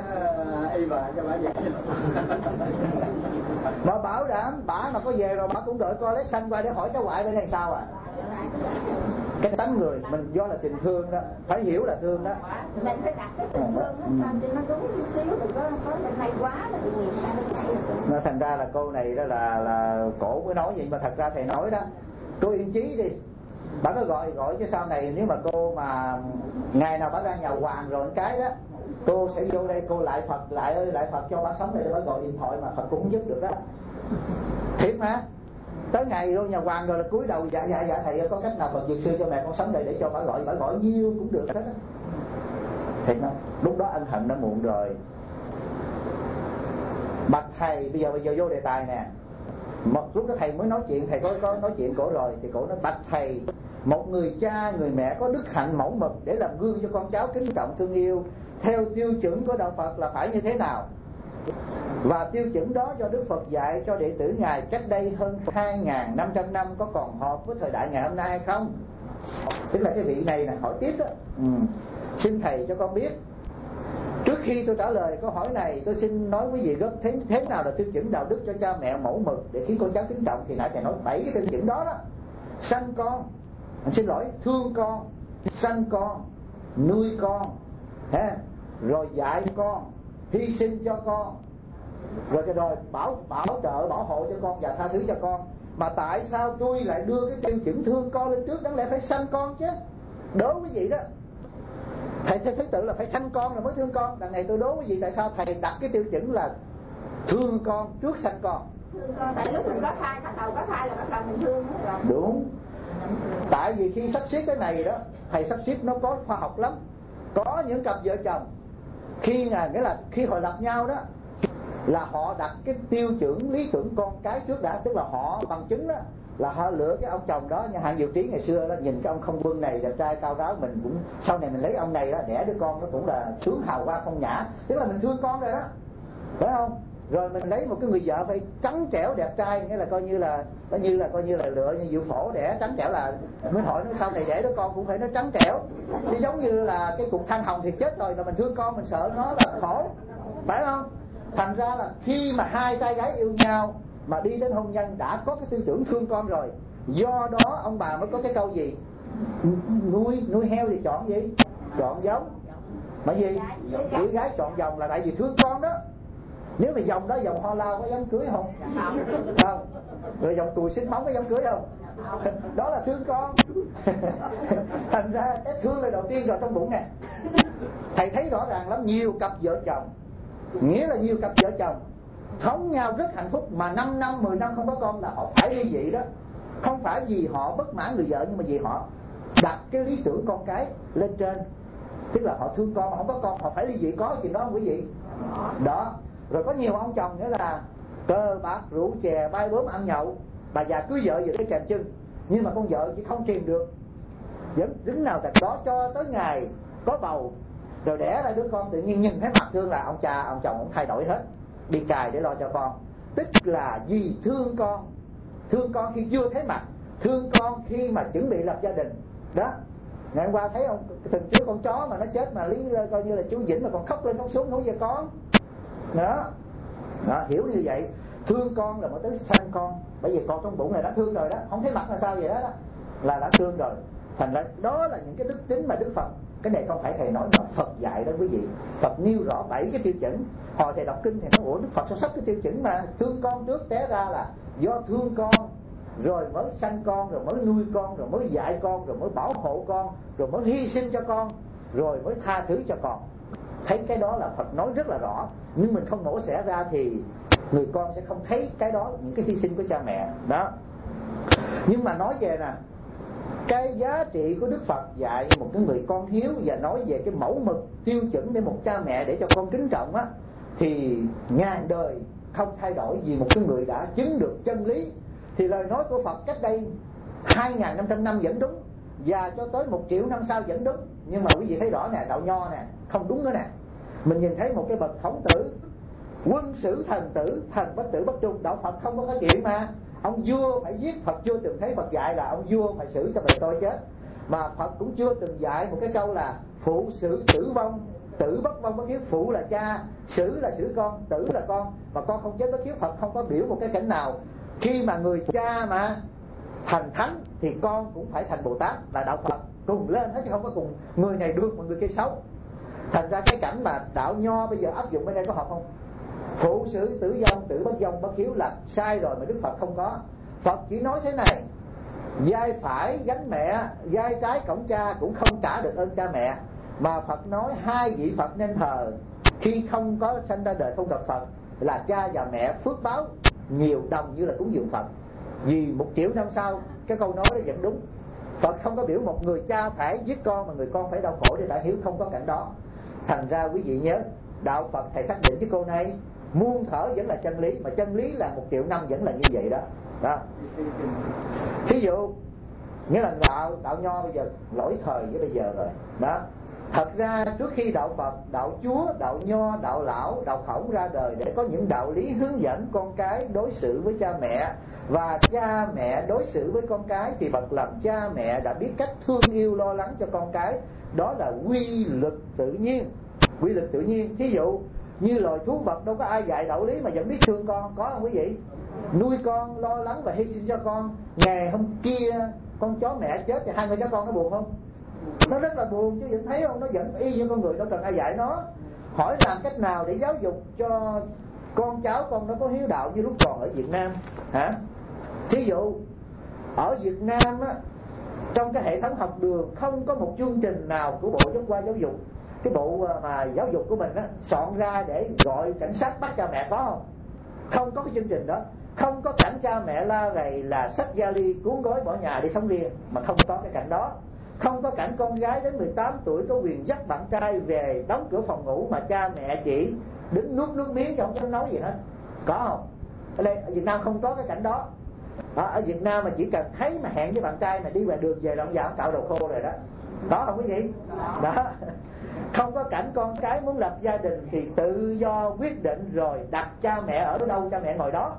Mà bảo đảm bả mà có về rồi bả cũng đợi coi lấy xanh qua để hỏi cháu ngoại bên đây sao à. Cái tánh người mình do là tình thương đó, phải hiểu là thương đó. Mình phải đặt cái tình thương nó cho nó đúng chút xíu, đừng có có bên này quá là bị nhiều sai nó thành ra là cô này đó là là cổ mới nói vậy, mà thật ra thầy nói đó, cô yên chí đi, bà có gọi gọi chứ sau này nếu mà cô mà ngày nào bà ra nhà hoàng rồi cái đó, cô sẽ vô đây cô lại Phật, lại ơi lại Phật cho bà sống đây để bà gọi điện thoại mà Phật cũng giúp được đó, thiệt mà. Tới ngày luôn nhà hoàng rồi là cúi đầu dạ dạ dạ thầy ơi có cách nào Phật Dược sư cho mẹ con sống đây để cho bà gọi, bà gọi nhiêu cũng được hết đó. Thiệt đó, lúc đó ân hận đã muộn rồi. Bạch thầy, bây giờ bây giờ vô đề tài nè. Một lúc đó thầy mới nói chuyện, thầy có có nói chuyện cổ rồi thì cổ nói bạch thầy, một người cha người mẹ có đức hạnh mẫu mực để làm gương cho con cháu kính trọng thương yêu theo tiêu chuẩn của đạo Phật là phải như thế nào? Và tiêu chuẩn đó do Đức Phật dạy cho đệ tử Ngài cách đây hơn hai nghìn năm trăm năm có còn hợp với thời đại ngày hôm nay hay không? Tức là cái vị này nè hỏi tiếp đó. Ừ. Xin thầy cho con biết. Trước khi tôi trả lời câu hỏi này, tôi xin nói quý vị gấp thế, thế nào là tiêu chuẩn đạo đức cho cha mẹ mẫu mực để khiến con cháu kính trọng. Thì nãy thầy nói bảy cái tiêu chuẩn đó đó. Sanh con, xin lỗi, thương con, sanh con, nuôi con, ha, rồi dạy con, hy sinh cho con, rồi rồi bảo bảo trợ bảo hộ cho con và tha thứ cho con. Mà tại sao tôi lại đưa cái tiêu chuẩn thương con lên trước? Đáng lẽ phải sanh con chứ. Đố quý vị đó, thầy theo thứ tự là phải sanh con rồi mới thương con. Đằng này tôi đố quý vị tại sao thầy đặt cái tiêu chuẩn là thương con trước sanh con. Thương con tại lúc mình có thai, bắt đầu có thai là bắt đầu mình thương rồi. Đúng. tại vì khi sắp xếp cái này đó, thầy sắp xếp nó có khoa học lắm. Có những cặp vợ chồng khi là nghĩa là khi họ lập nhau đó là họ đặt cái tiêu chuẩn lý tưởng con cái trước đã, tức là họ bằng chứng đó là họ lựa cái ông chồng đó. Như Hạng Diệu Trí ngày xưa đó, nhìn cái ông Không Quân này đẹp trai cao ráo, mình cũng sau này mình lấy ông này đó đẻ đứa con nó cũng là sướng hào hoa phong nhã, tức là mình thương con rồi đó, phải không? Rồi mình lấy một cái người vợ phải trắng trẻo đẹp trai, nghĩa là coi như là coi như là coi như là lựa như Diệu Phổ đẻ trắng trẻo là mới hỏi nó sau này đẻ đứa con cũng phải nó trắng trẻo, chứ giống như là cái cục than hồng thì chết rồi là mình thương con, mình sợ nó là khổ, phải không? Thành ra là khi mà hai trai gái yêu nhau mà đi đến hôn nhân đã có cái tư tưởng thương con rồi, do đó ông bà mới có cái câu gì, nuôi nuôi heo thì chọn gì, chọn giống, mà gì cưới gái chọn dòng là tại vì thương con đó. Nếu mà dòng đó dòng Hoa Lao có dám cưới không? Không. Rồi dòng Tùi Xích Móng có dám cưới không? Đó là thương con. Thành ra cái thương là đầu tiên rồi trong bụng nè. Thầy thấy rõ ràng lắm, nhiều cặp vợ chồng, nghĩa là nhiều cặp vợ chồng thống nhau rất hạnh phúc mà năm năm, mười năm không có con là họ phải ly dị đó. Không phải vì họ bất mãn người vợ, nhưng mà vì họ đặt cái lý tưởng con cái lên trên, tức là họ thương con mà không có con họ phải ly dị. Có chuyện đó không quý vị? Đó. Rồi có nhiều ông chồng nữa là cờ bạc rượu chè bay bướm ăn nhậu, bà già cưới vợ về cái kèm chân, nhưng mà con vợ chỉ không kìm được, vẫn đứng nào tại đó cho tới ngày có bầu rồi đẻ ra đứa con, tự nhiên nhìn thấy mặt thương là ông cha ông chồng cũng thay đổi hết, đi cài để lo cho con. Tức là vì thương con, thương con khi chưa thấy mặt, thương con khi mà chuẩn bị lập gia đình đó. Ngày hôm qua thấy ông từng trước con chó mà nó chết mà lý coi như là chú Vĩnh mà còn khóc lên khóc xuống nói về con đó. Đó, hiểu như vậy. Thương con là mới tới sanh con, bởi vì con trong bụng này đã thương rồi đó, không thấy mặt là sao vậy đó, đó là đã thương rồi. Thành ra đó là những cái đức tính mà Đức Phật, cái này không phải thầy nói mà Phật dạy đó quý vị. Phật nêu rõ bảy cái tiêu chuẩn. Hồi thầy đọc kinh thì nói ủa Đức Phật sao sắp cái tiêu chuẩn mà thương con trước, té ra là do thương con rồi mới sanh con, rồi mới nuôi con, rồi mới dạy con, rồi mới bảo hộ con, rồi mới hy sinh cho con, rồi mới tha thứ cho con. Thấy cái đó là Phật nói rất là rõ, nhưng mình không mổ xẻ ra thì người con sẽ không thấy cái đó, những cái hy sinh của cha mẹ đó. Nhưng mà nói về nè, cái giá trị của Đức Phật dạy một cái người con hiếu và nói về cái mẫu mực tiêu chuẩn để một cha mẹ để cho con kính trọng á, thì ngàn đời không thay đổi, vì một cái người đã chứng được chân lý. Thì lời nói của Phật cách đây hai nghìn năm trăm năm vẫn đúng, và cho tới một triệu năm sau vẫn đúng. Nhưng mà quý vị thấy rõ nè, đạo Nho nè không đúng nữa nè. Mình nhìn thấy một cái bậc khổng tử, quân sử thần tử, thần bất tử bất trung. Đạo Phật không có cái chuyện mà ông vua phải giết. Phật chưa từng thấy Phật dạy là ông vua phải xử cho bề tôi chết. Mà Phật cũng chưa từng dạy một cái câu là phụ xử tử vong, tử bất vong bất hiếu. Phụ là cha, xử là xử con, tử là con, mà con không chết bất hiếu. Phật không có biểu một cái cảnh nào khi mà người cha mà thành thánh thì con cũng phải thành Bồ Tát. Là đạo Phật cùng lên hết chứ không có cùng người này được mà người kia xấu. Thành ra cái cảnh mà đạo Nho bây giờ áp dụng bên đây có hợp không? Phụ xử tử vong, tử bất vong bất hiếu là sai rồi, mà Đức Phật không có. Phật chỉ nói thế này: vai phải gánh mẹ, vai trái cổng cha, cũng không trả được ơn cha mẹ. Mà Phật nói hai vị Phật nên thờ khi không có sanh ra đời, không gặp Phật, là cha và mẹ phước báo nhiều đồng như là cúng dường Phật. Vì một triệu năm sau cái câu nói đó vẫn đúng. Phật không có biểu một người cha phải giết con mà người con phải đau khổ để trả hiếu, không có cảnh đó. Thành ra quý vị nhớ, đạo Phật thầy xác định với cô này muôn thở vẫn là chân lý, mà chân lý là một triệu năm vẫn là như vậy đó. Đó. Thí dụ nghĩa là đạo đạo Nho bây giờ lỗi thời với bây giờ rồi đó. Thật ra trước khi đạo Phật, đạo Chúa, đạo Nho, đạo Lão, đạo Khổng ra đời để có những đạo lý hướng dẫn con cái đối xử với cha mẹ, và cha mẹ đối xử với con cái, thì bậc làm cha mẹ đã biết cách thương yêu lo lắng cho con cái. Đó là quy luật tự nhiên. Quy luật tự nhiên. Thí dụ như loài thú vật đâu có ai dạy đạo lý mà vẫn biết thương con, có không quý vị? Nuôi con, lo lắng và hy sinh cho con. Ngày hôm kia con chó mẹ chết thì hai người chó con nó buồn không? Nó rất là buồn chứ, vẫn thấy không? Nó vẫn y như con người, đâu cần ai dạy nó. Hỏi làm cách nào để giáo dục cho con cháu con nó có hiếu đạo như lúc còn ở Việt Nam hả? Thí dụ ở Việt Nam á, trong cái hệ thống học đường không có một chương trình nào của Bộ Giáo khoa Giáo dục, cái bộ mà giáo dục của mình á, soạn ra để gọi cảnh sát bắt cha mẹ, có không? Không có cái chương trình đó. Không có cảnh cha mẹ la rầy là xách vali cuốn gói bỏ nhà đi sống riêng, mà không có cái cảnh đó. Không có cảnh con gái đến mười tám tuổi có quyền dắt bạn trai về đóng cửa phòng ngủ mà cha mẹ chỉ đứng nuốt nước miếng chứ không dám nói gì hết. Có không? Ở đây ở Việt Nam không có cái cảnh đó. Ở, ở Việt Nam mà chỉ cần thấy mà hẹn với bạn trai mà đi ngoài đường về là ông già cạo đầu khô rồi đó. Đó không quý vị? Đó. Không có cảnh con cái muốn lập gia đình thì tự do quyết định rồi đặt cha mẹ ở đâu cha mẹ ngồi đó.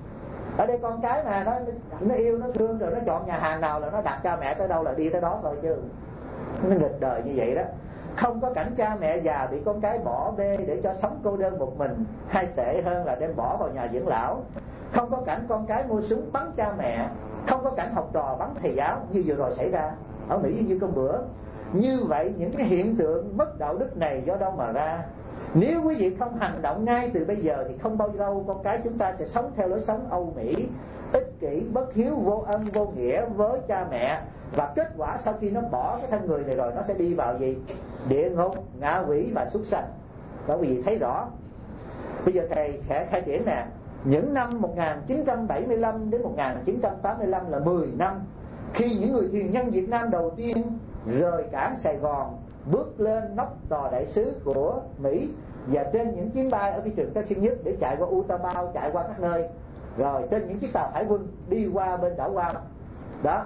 Ở đây con cái mà nó nó yêu nó thương rồi nó chọn nhà hàng nào là nó đặt cha mẹ tới đâu là đi tới đó thôi chứ. Nó nghịch đời như vậy đó. Không có cảnh cha mẹ già bị con cái bỏ bê để cho sống cô đơn một mình, hay tệ hơn là đem bỏ vào nhà dưỡng lão. Không có cảnh con cái mua súng bắn cha mẹ. Không có cảnh học trò bắn thầy giáo như vừa rồi xảy ra ở Mỹ như con bữa. Như vậy những cái hiện tượng mất đạo đức này do đâu mà ra? Nếu quý vị không hành động ngay từ bây giờ thì không bao lâu con cái chúng ta sẽ sống theo lối sống Âu Mỹ, ích kỷ, bất hiếu, vô ân, vô nghĩa với cha mẹ. Và kết quả sau khi nó bỏ cái thân người này rồi, nó sẽ đi vào gì? Địa ngục, ngạ quỷ và súc sanh. Đó quý vị thấy rõ. Bây giờ thầy sẽ khai triển nè. Những năm một nghìn chín trăm bảy mươi lăm đến một nghìn chín trăm tám mươi lăm là mười năm khi những người thiền nhân Việt Nam đầu tiên rời cảng Sài Gòn, bước lên nóc tòa đại sứ của Mỹ và trên những chuyến bay ở phi trường Tân Sơn Nhất để chạy qua Utah, chạy qua các nơi, rồi trên những chiếc tàu hải quân đi qua bên đảo Guam. Đó.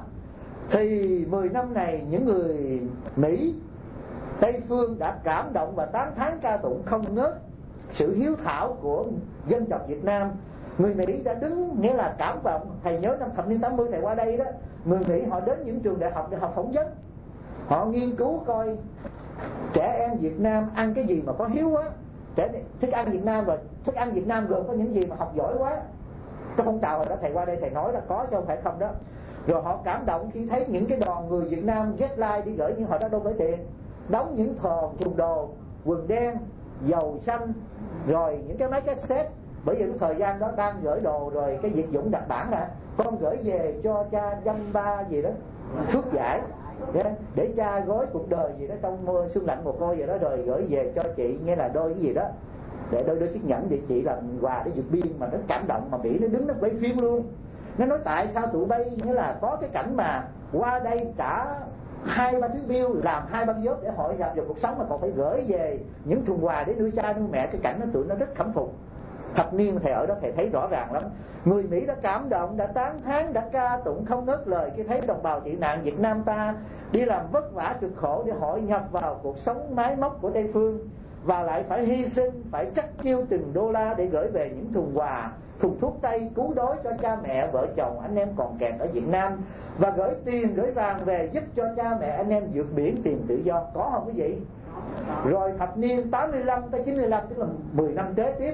Thì mười năm này những người Mỹ Tây phương đã cảm động và tán thán ca tụng không ngớt sự hiếu thảo của dân tộc Việt Nam. Người Mỹ đã đứng, nghĩa là cảm động. Thầy nhớ năm thập niên tám mươi thầy qua đây đó, người Mỹ họ đến những trường đại học để học phỏng vấn. Họ nghiên cứu coi trẻ em Việt Nam ăn cái gì mà có hiếu quá. Trẻ thức ăn Việt Nam, rồi thức ăn Việt Nam gồm có những gì mà học giỏi quá. Cái phong trào rồi đó, thầy qua đây thầy nói là có chứ không phải không đó. Rồi họ cảm động khi thấy những cái đoàn người Việt Nam get like đi gửi, nhưng họ đã đâu gửi tiền, đóng những thòn thùng đồ, quần đen, dầu xanh, rồi những cái máy cassette. Bởi vì cái thời gian đó đang gửi đồ, rồi cái Việt Dũng đặt bản nè, con gửi về cho cha dăm ba gì đó, phước giải, để, để cha gói cuộc đời gì đó trong xương lạnh mồ côi vậy đó, rồi gửi về cho chị, nghe là đôi cái gì đó, để đôi đôi chiếc nhẫn để chị làm quà để vượt biên. Mà nó cảm động, mà Mỹ nó đứng nó quay phim luôn. Nó nói tại sao tụi bay, nghĩa là có cái cảnh mà qua đây trả hai ba tiếng bill, làm hai ba job để hội nhập vào cuộc sống, mà còn phải gửi về những thùng quà để nuôi cha nuôi mẹ. Cái cảnh nó tụi nó rất khâm phục. Thập niên thầy ở đó thầy thấy rõ ràng lắm. Người Mỹ đã cảm động, đã tán thán, đã ca tụng không ngớt lời khi thấy đồng bào tị nạn Việt Nam ta đi làm vất vả cực khổ để hội nhập vào cuộc sống máy móc của Tây phương, và lại phải hy sinh, phải chắc chiêu từng đô la để gửi về những thùng quà, thùng thuốc tây cứu đói cho cha mẹ, vợ chồng, anh em còn kẹt ở Việt Nam, và gửi tiền, gửi vàng về giúp cho cha mẹ, anh em vượt biển tìm tự do. Có không quý vị? Rồi thập niên tám mươi lăm tới chín mươi lăm, tức là mười năm kế tiếp,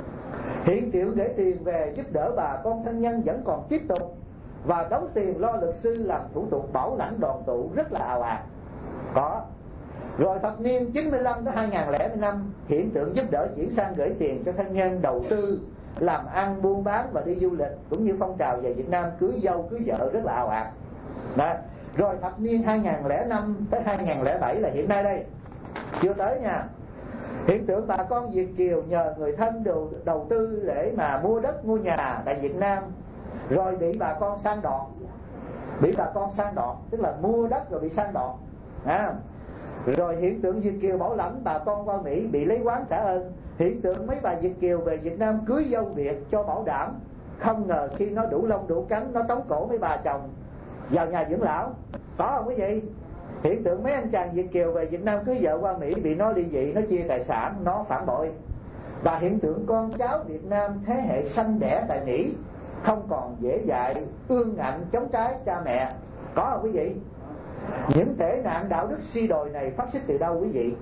hiện tượng gửi tiền về giúp đỡ bà con thân nhân vẫn còn tiếp tục, và đóng tiền lo luật sư làm thủ tục bảo lãnh đoàn tụ rất là ào ạt. Có. Rồi thập niên chín mươi lăm tới hai nghìn lẻ năm, hiện tượng giúp đỡ chuyển sang gửi tiền cho thân nhân đầu tư làm ăn buôn bán và đi du lịch, cũng như phong trào về Việt Nam cưới dâu cưới vợ rất là ào ạt. Đó. Rồi thập niên hai nghìn lẻ năm tới hai nghìn lẻ bảy là hiện nay đây, chưa tới nha. Hiện tượng bà con Việt kiều nhờ người thân đầu, đầu tư để mà mua đất mua nhà tại Việt Nam, rồi bị bà con sang đọt, bị bà con sang đọt, tức là mua đất rồi bị sang đọt. À. Rồi hiện tượng Việt kiều bảo lãnh bà con qua Mỹ bị lấy oán trả ơn. Hiện tượng mấy bà Việt kiều về Việt Nam cưới dâu Việt cho bảo đảm, không ngờ khi nó đủ lông đủ cánh nó tống cổ mấy bà chồng vào nhà dưỡng lão. Có không quý vị? Hiện tượng mấy anh chàng Việt kiều về Việt Nam cưới vợ qua Mỹ bị nó ly dị, nó chia tài sản, nó phản bội. Và hiện tượng con cháu Việt Nam thế hệ sanh đẻ tại Mỹ không còn dễ dãi, ương ngạnh chống trái cha mẹ. Có không quý vị? Những tệ nạn đạo đức suy đồi này phát xuất từ đâu quý vị?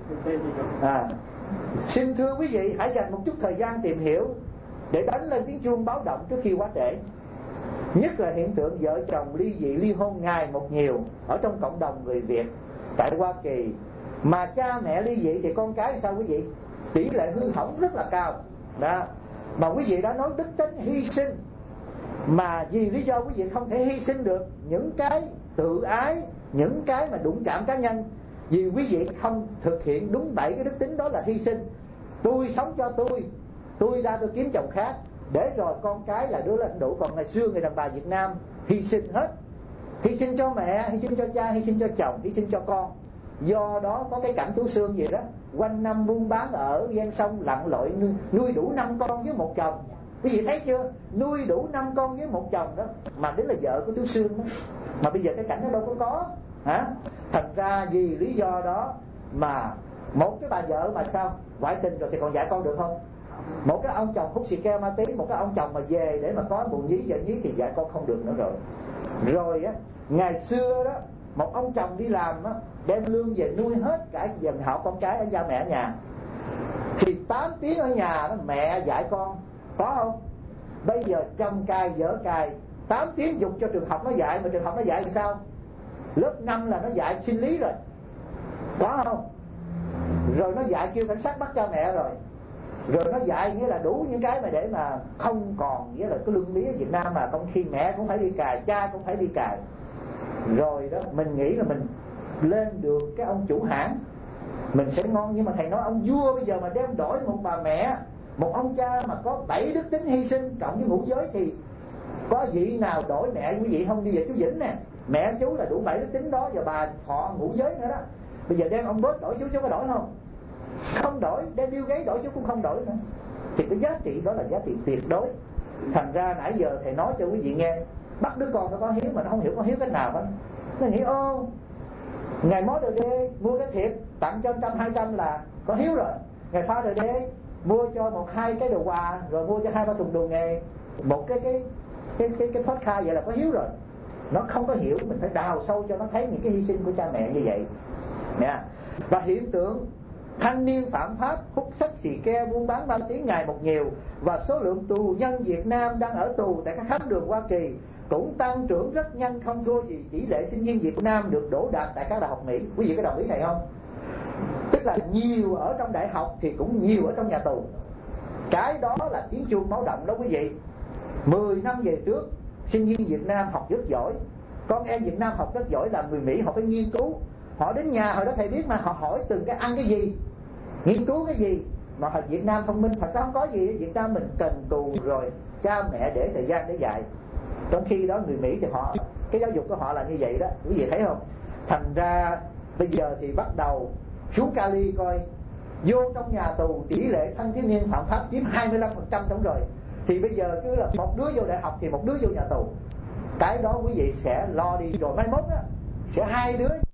À, xin thưa quý vị, hãy dành một chút thời gian tìm hiểu để đánh lên tiếng chuông báo động trước khi quá trễ. Nhất là hiện tượng vợ chồng ly dị ly hôn ngày một nhiều ở trong cộng đồng người Việt tại Hoa Kỳ. Mà cha mẹ ly dị thì con cái sao quý vị? Tỷ lệ hư hỏng rất là cao. Đó. Mà quý vị đã nói đức tính hy sinh, mà vì lý do quý vị không thể hy sinh được những cái tự ái, những cái mà đụng chạm cá nhân, vì quý vị không thực hiện đúng bảy cái đức tính đó là hy sinh. Tôi sống cho tôi, tôi ra tôi kiếm chồng khác, để rồi con cái là đứa lãnh đủ. Còn ngày xưa người đàn bà Việt Nam hy sinh hết, hy sinh cho mẹ, hy sinh cho cha, hy sinh cho chồng, hy sinh cho con. Do đó có cái cảnh Tú Xương gì đó, quanh năm buôn bán ở ven sông lặn lội, nuôi, nuôi đủ năm con với một chồng. Quý vị thấy chưa, nuôi đủ năm con với một chồng đó, mà đấy là vợ của Tú Xương đó. Mà bây giờ cái cảnh đó đâu có có hả? Thành ra vì lý do đó mà một cái bà vợ mà sao ngoại tình rồi thì còn dạy con được không? Một cái ông chồng hút xì ke ma túy, một cái ông chồng mà về để mà có buồn nhí vợ nhí thì dạy con không được nữa rồi. Rồi á, ngày xưa đó, một ông chồng đi làm á, đem lương về nuôi hết cả dần họ con cái ở gia mẹ ở nhà, thì tám tiếng ở nhà đó mẹ dạy con, có không? Bây giờ chồng cài vợ cài, tám tiếng dùng cho trường học nó dạy, mà trường học nó dạy thì sao? Lớp năm là nó dạy sinh lý rồi, có không? Rồi nó dạy kêu cảnh sát bắt cha mẹ rồi. Rồi nó dạy nghĩa là đủ những cái mà để mà không còn nghĩa là cái luân lý ở Việt Nam mà không khi mẹ cũng phải đi cài, cha cũng phải đi cài. Rồi đó mình nghĩ là mình lên được cái ông chủ hãng mình sẽ ngon. Nhưng mà thầy nói ông vua bây giờ mà đem đổi một bà mẹ, một ông cha mà có bảy đức tính hy sinh cộng với ngũ giới thì có vị nào đổi mẹ quý vị không? Bây giờ chú Vĩnh nè, mẹ chú là đủ bảy đức tính đó, và bà thọ ngũ giới nữa đó. Bây giờ đem ông bớt đổi chú, chú có đổi không? Không đổi. Đem Bill Gates đổi chú cũng không đổi nữa. Thì cái giá trị đó là giá trị tuyệt đối. Thành ra nãy giờ thầy nói cho quý vị nghe, bắt đứa con nó có hiếu mà nó không hiểu có hiếu cách nào hết. Nó nghĩ ô ngày mối đời đê mua cái thiệp tặng cho trăm hai trăm là có hiếu rồi. Ngày pha đời đê mua cho một hai cái đồ quà, rồi mua cho hai ba thùng đồ nghề, một cái cái cái cái cái podcast vậy là có hiếu rồi. Nó không có hiểu, mình phải đào sâu cho nó thấy những cái hy sinh của cha mẹ như vậy nha. Và hiện tượng thanh niên phạm pháp, hút sách xì ke, buôn bán ma túy ngày một nhiều, và số lượng tù nhân Việt Nam đang ở tù tại các khắp đường Hoa Kỳ cũng tăng trưởng rất nhanh, không thua gì tỷ lệ sinh viên Việt Nam được đỗ đạt tại các đại học Mỹ. Quý vị có đồng ý này không? Tức là nhiều ở trong đại học thì cũng nhiều ở trong nhà tù. Cái đó là tiếng chuông báo động đó quý vị. Mười năm về trước, sinh viên Việt Nam học rất giỏi, con em Việt Nam học rất giỏi, làm người Mỹ họ phải nghiên cứu. Họ đến nhà hồi đó thầy biết mà, họ hỏi từng cái ăn cái gì, nghiên cứu cái gì. Mà hồi Việt Nam thông minh thật ra không có gì. Việt Nam mình cần cù rồi cha mẹ để thời gian để dạy. Trong khi đó người Mỹ thì họ, cái giáo dục của họ là như vậy đó, quý vị thấy không? Thành ra bây giờ thì bắt đầu xuống Cali coi, vô trong nhà tù tỷ lệ thanh thiếu niên phạm pháp chiếm hai mươi lăm phần trăm tổng rồi. Thì bây giờ cứ là một đứa vô đại học thì một đứa vô nhà tù. Cái đó quý vị sẽ lo đi, rồi mai mốt á sẽ hai đứa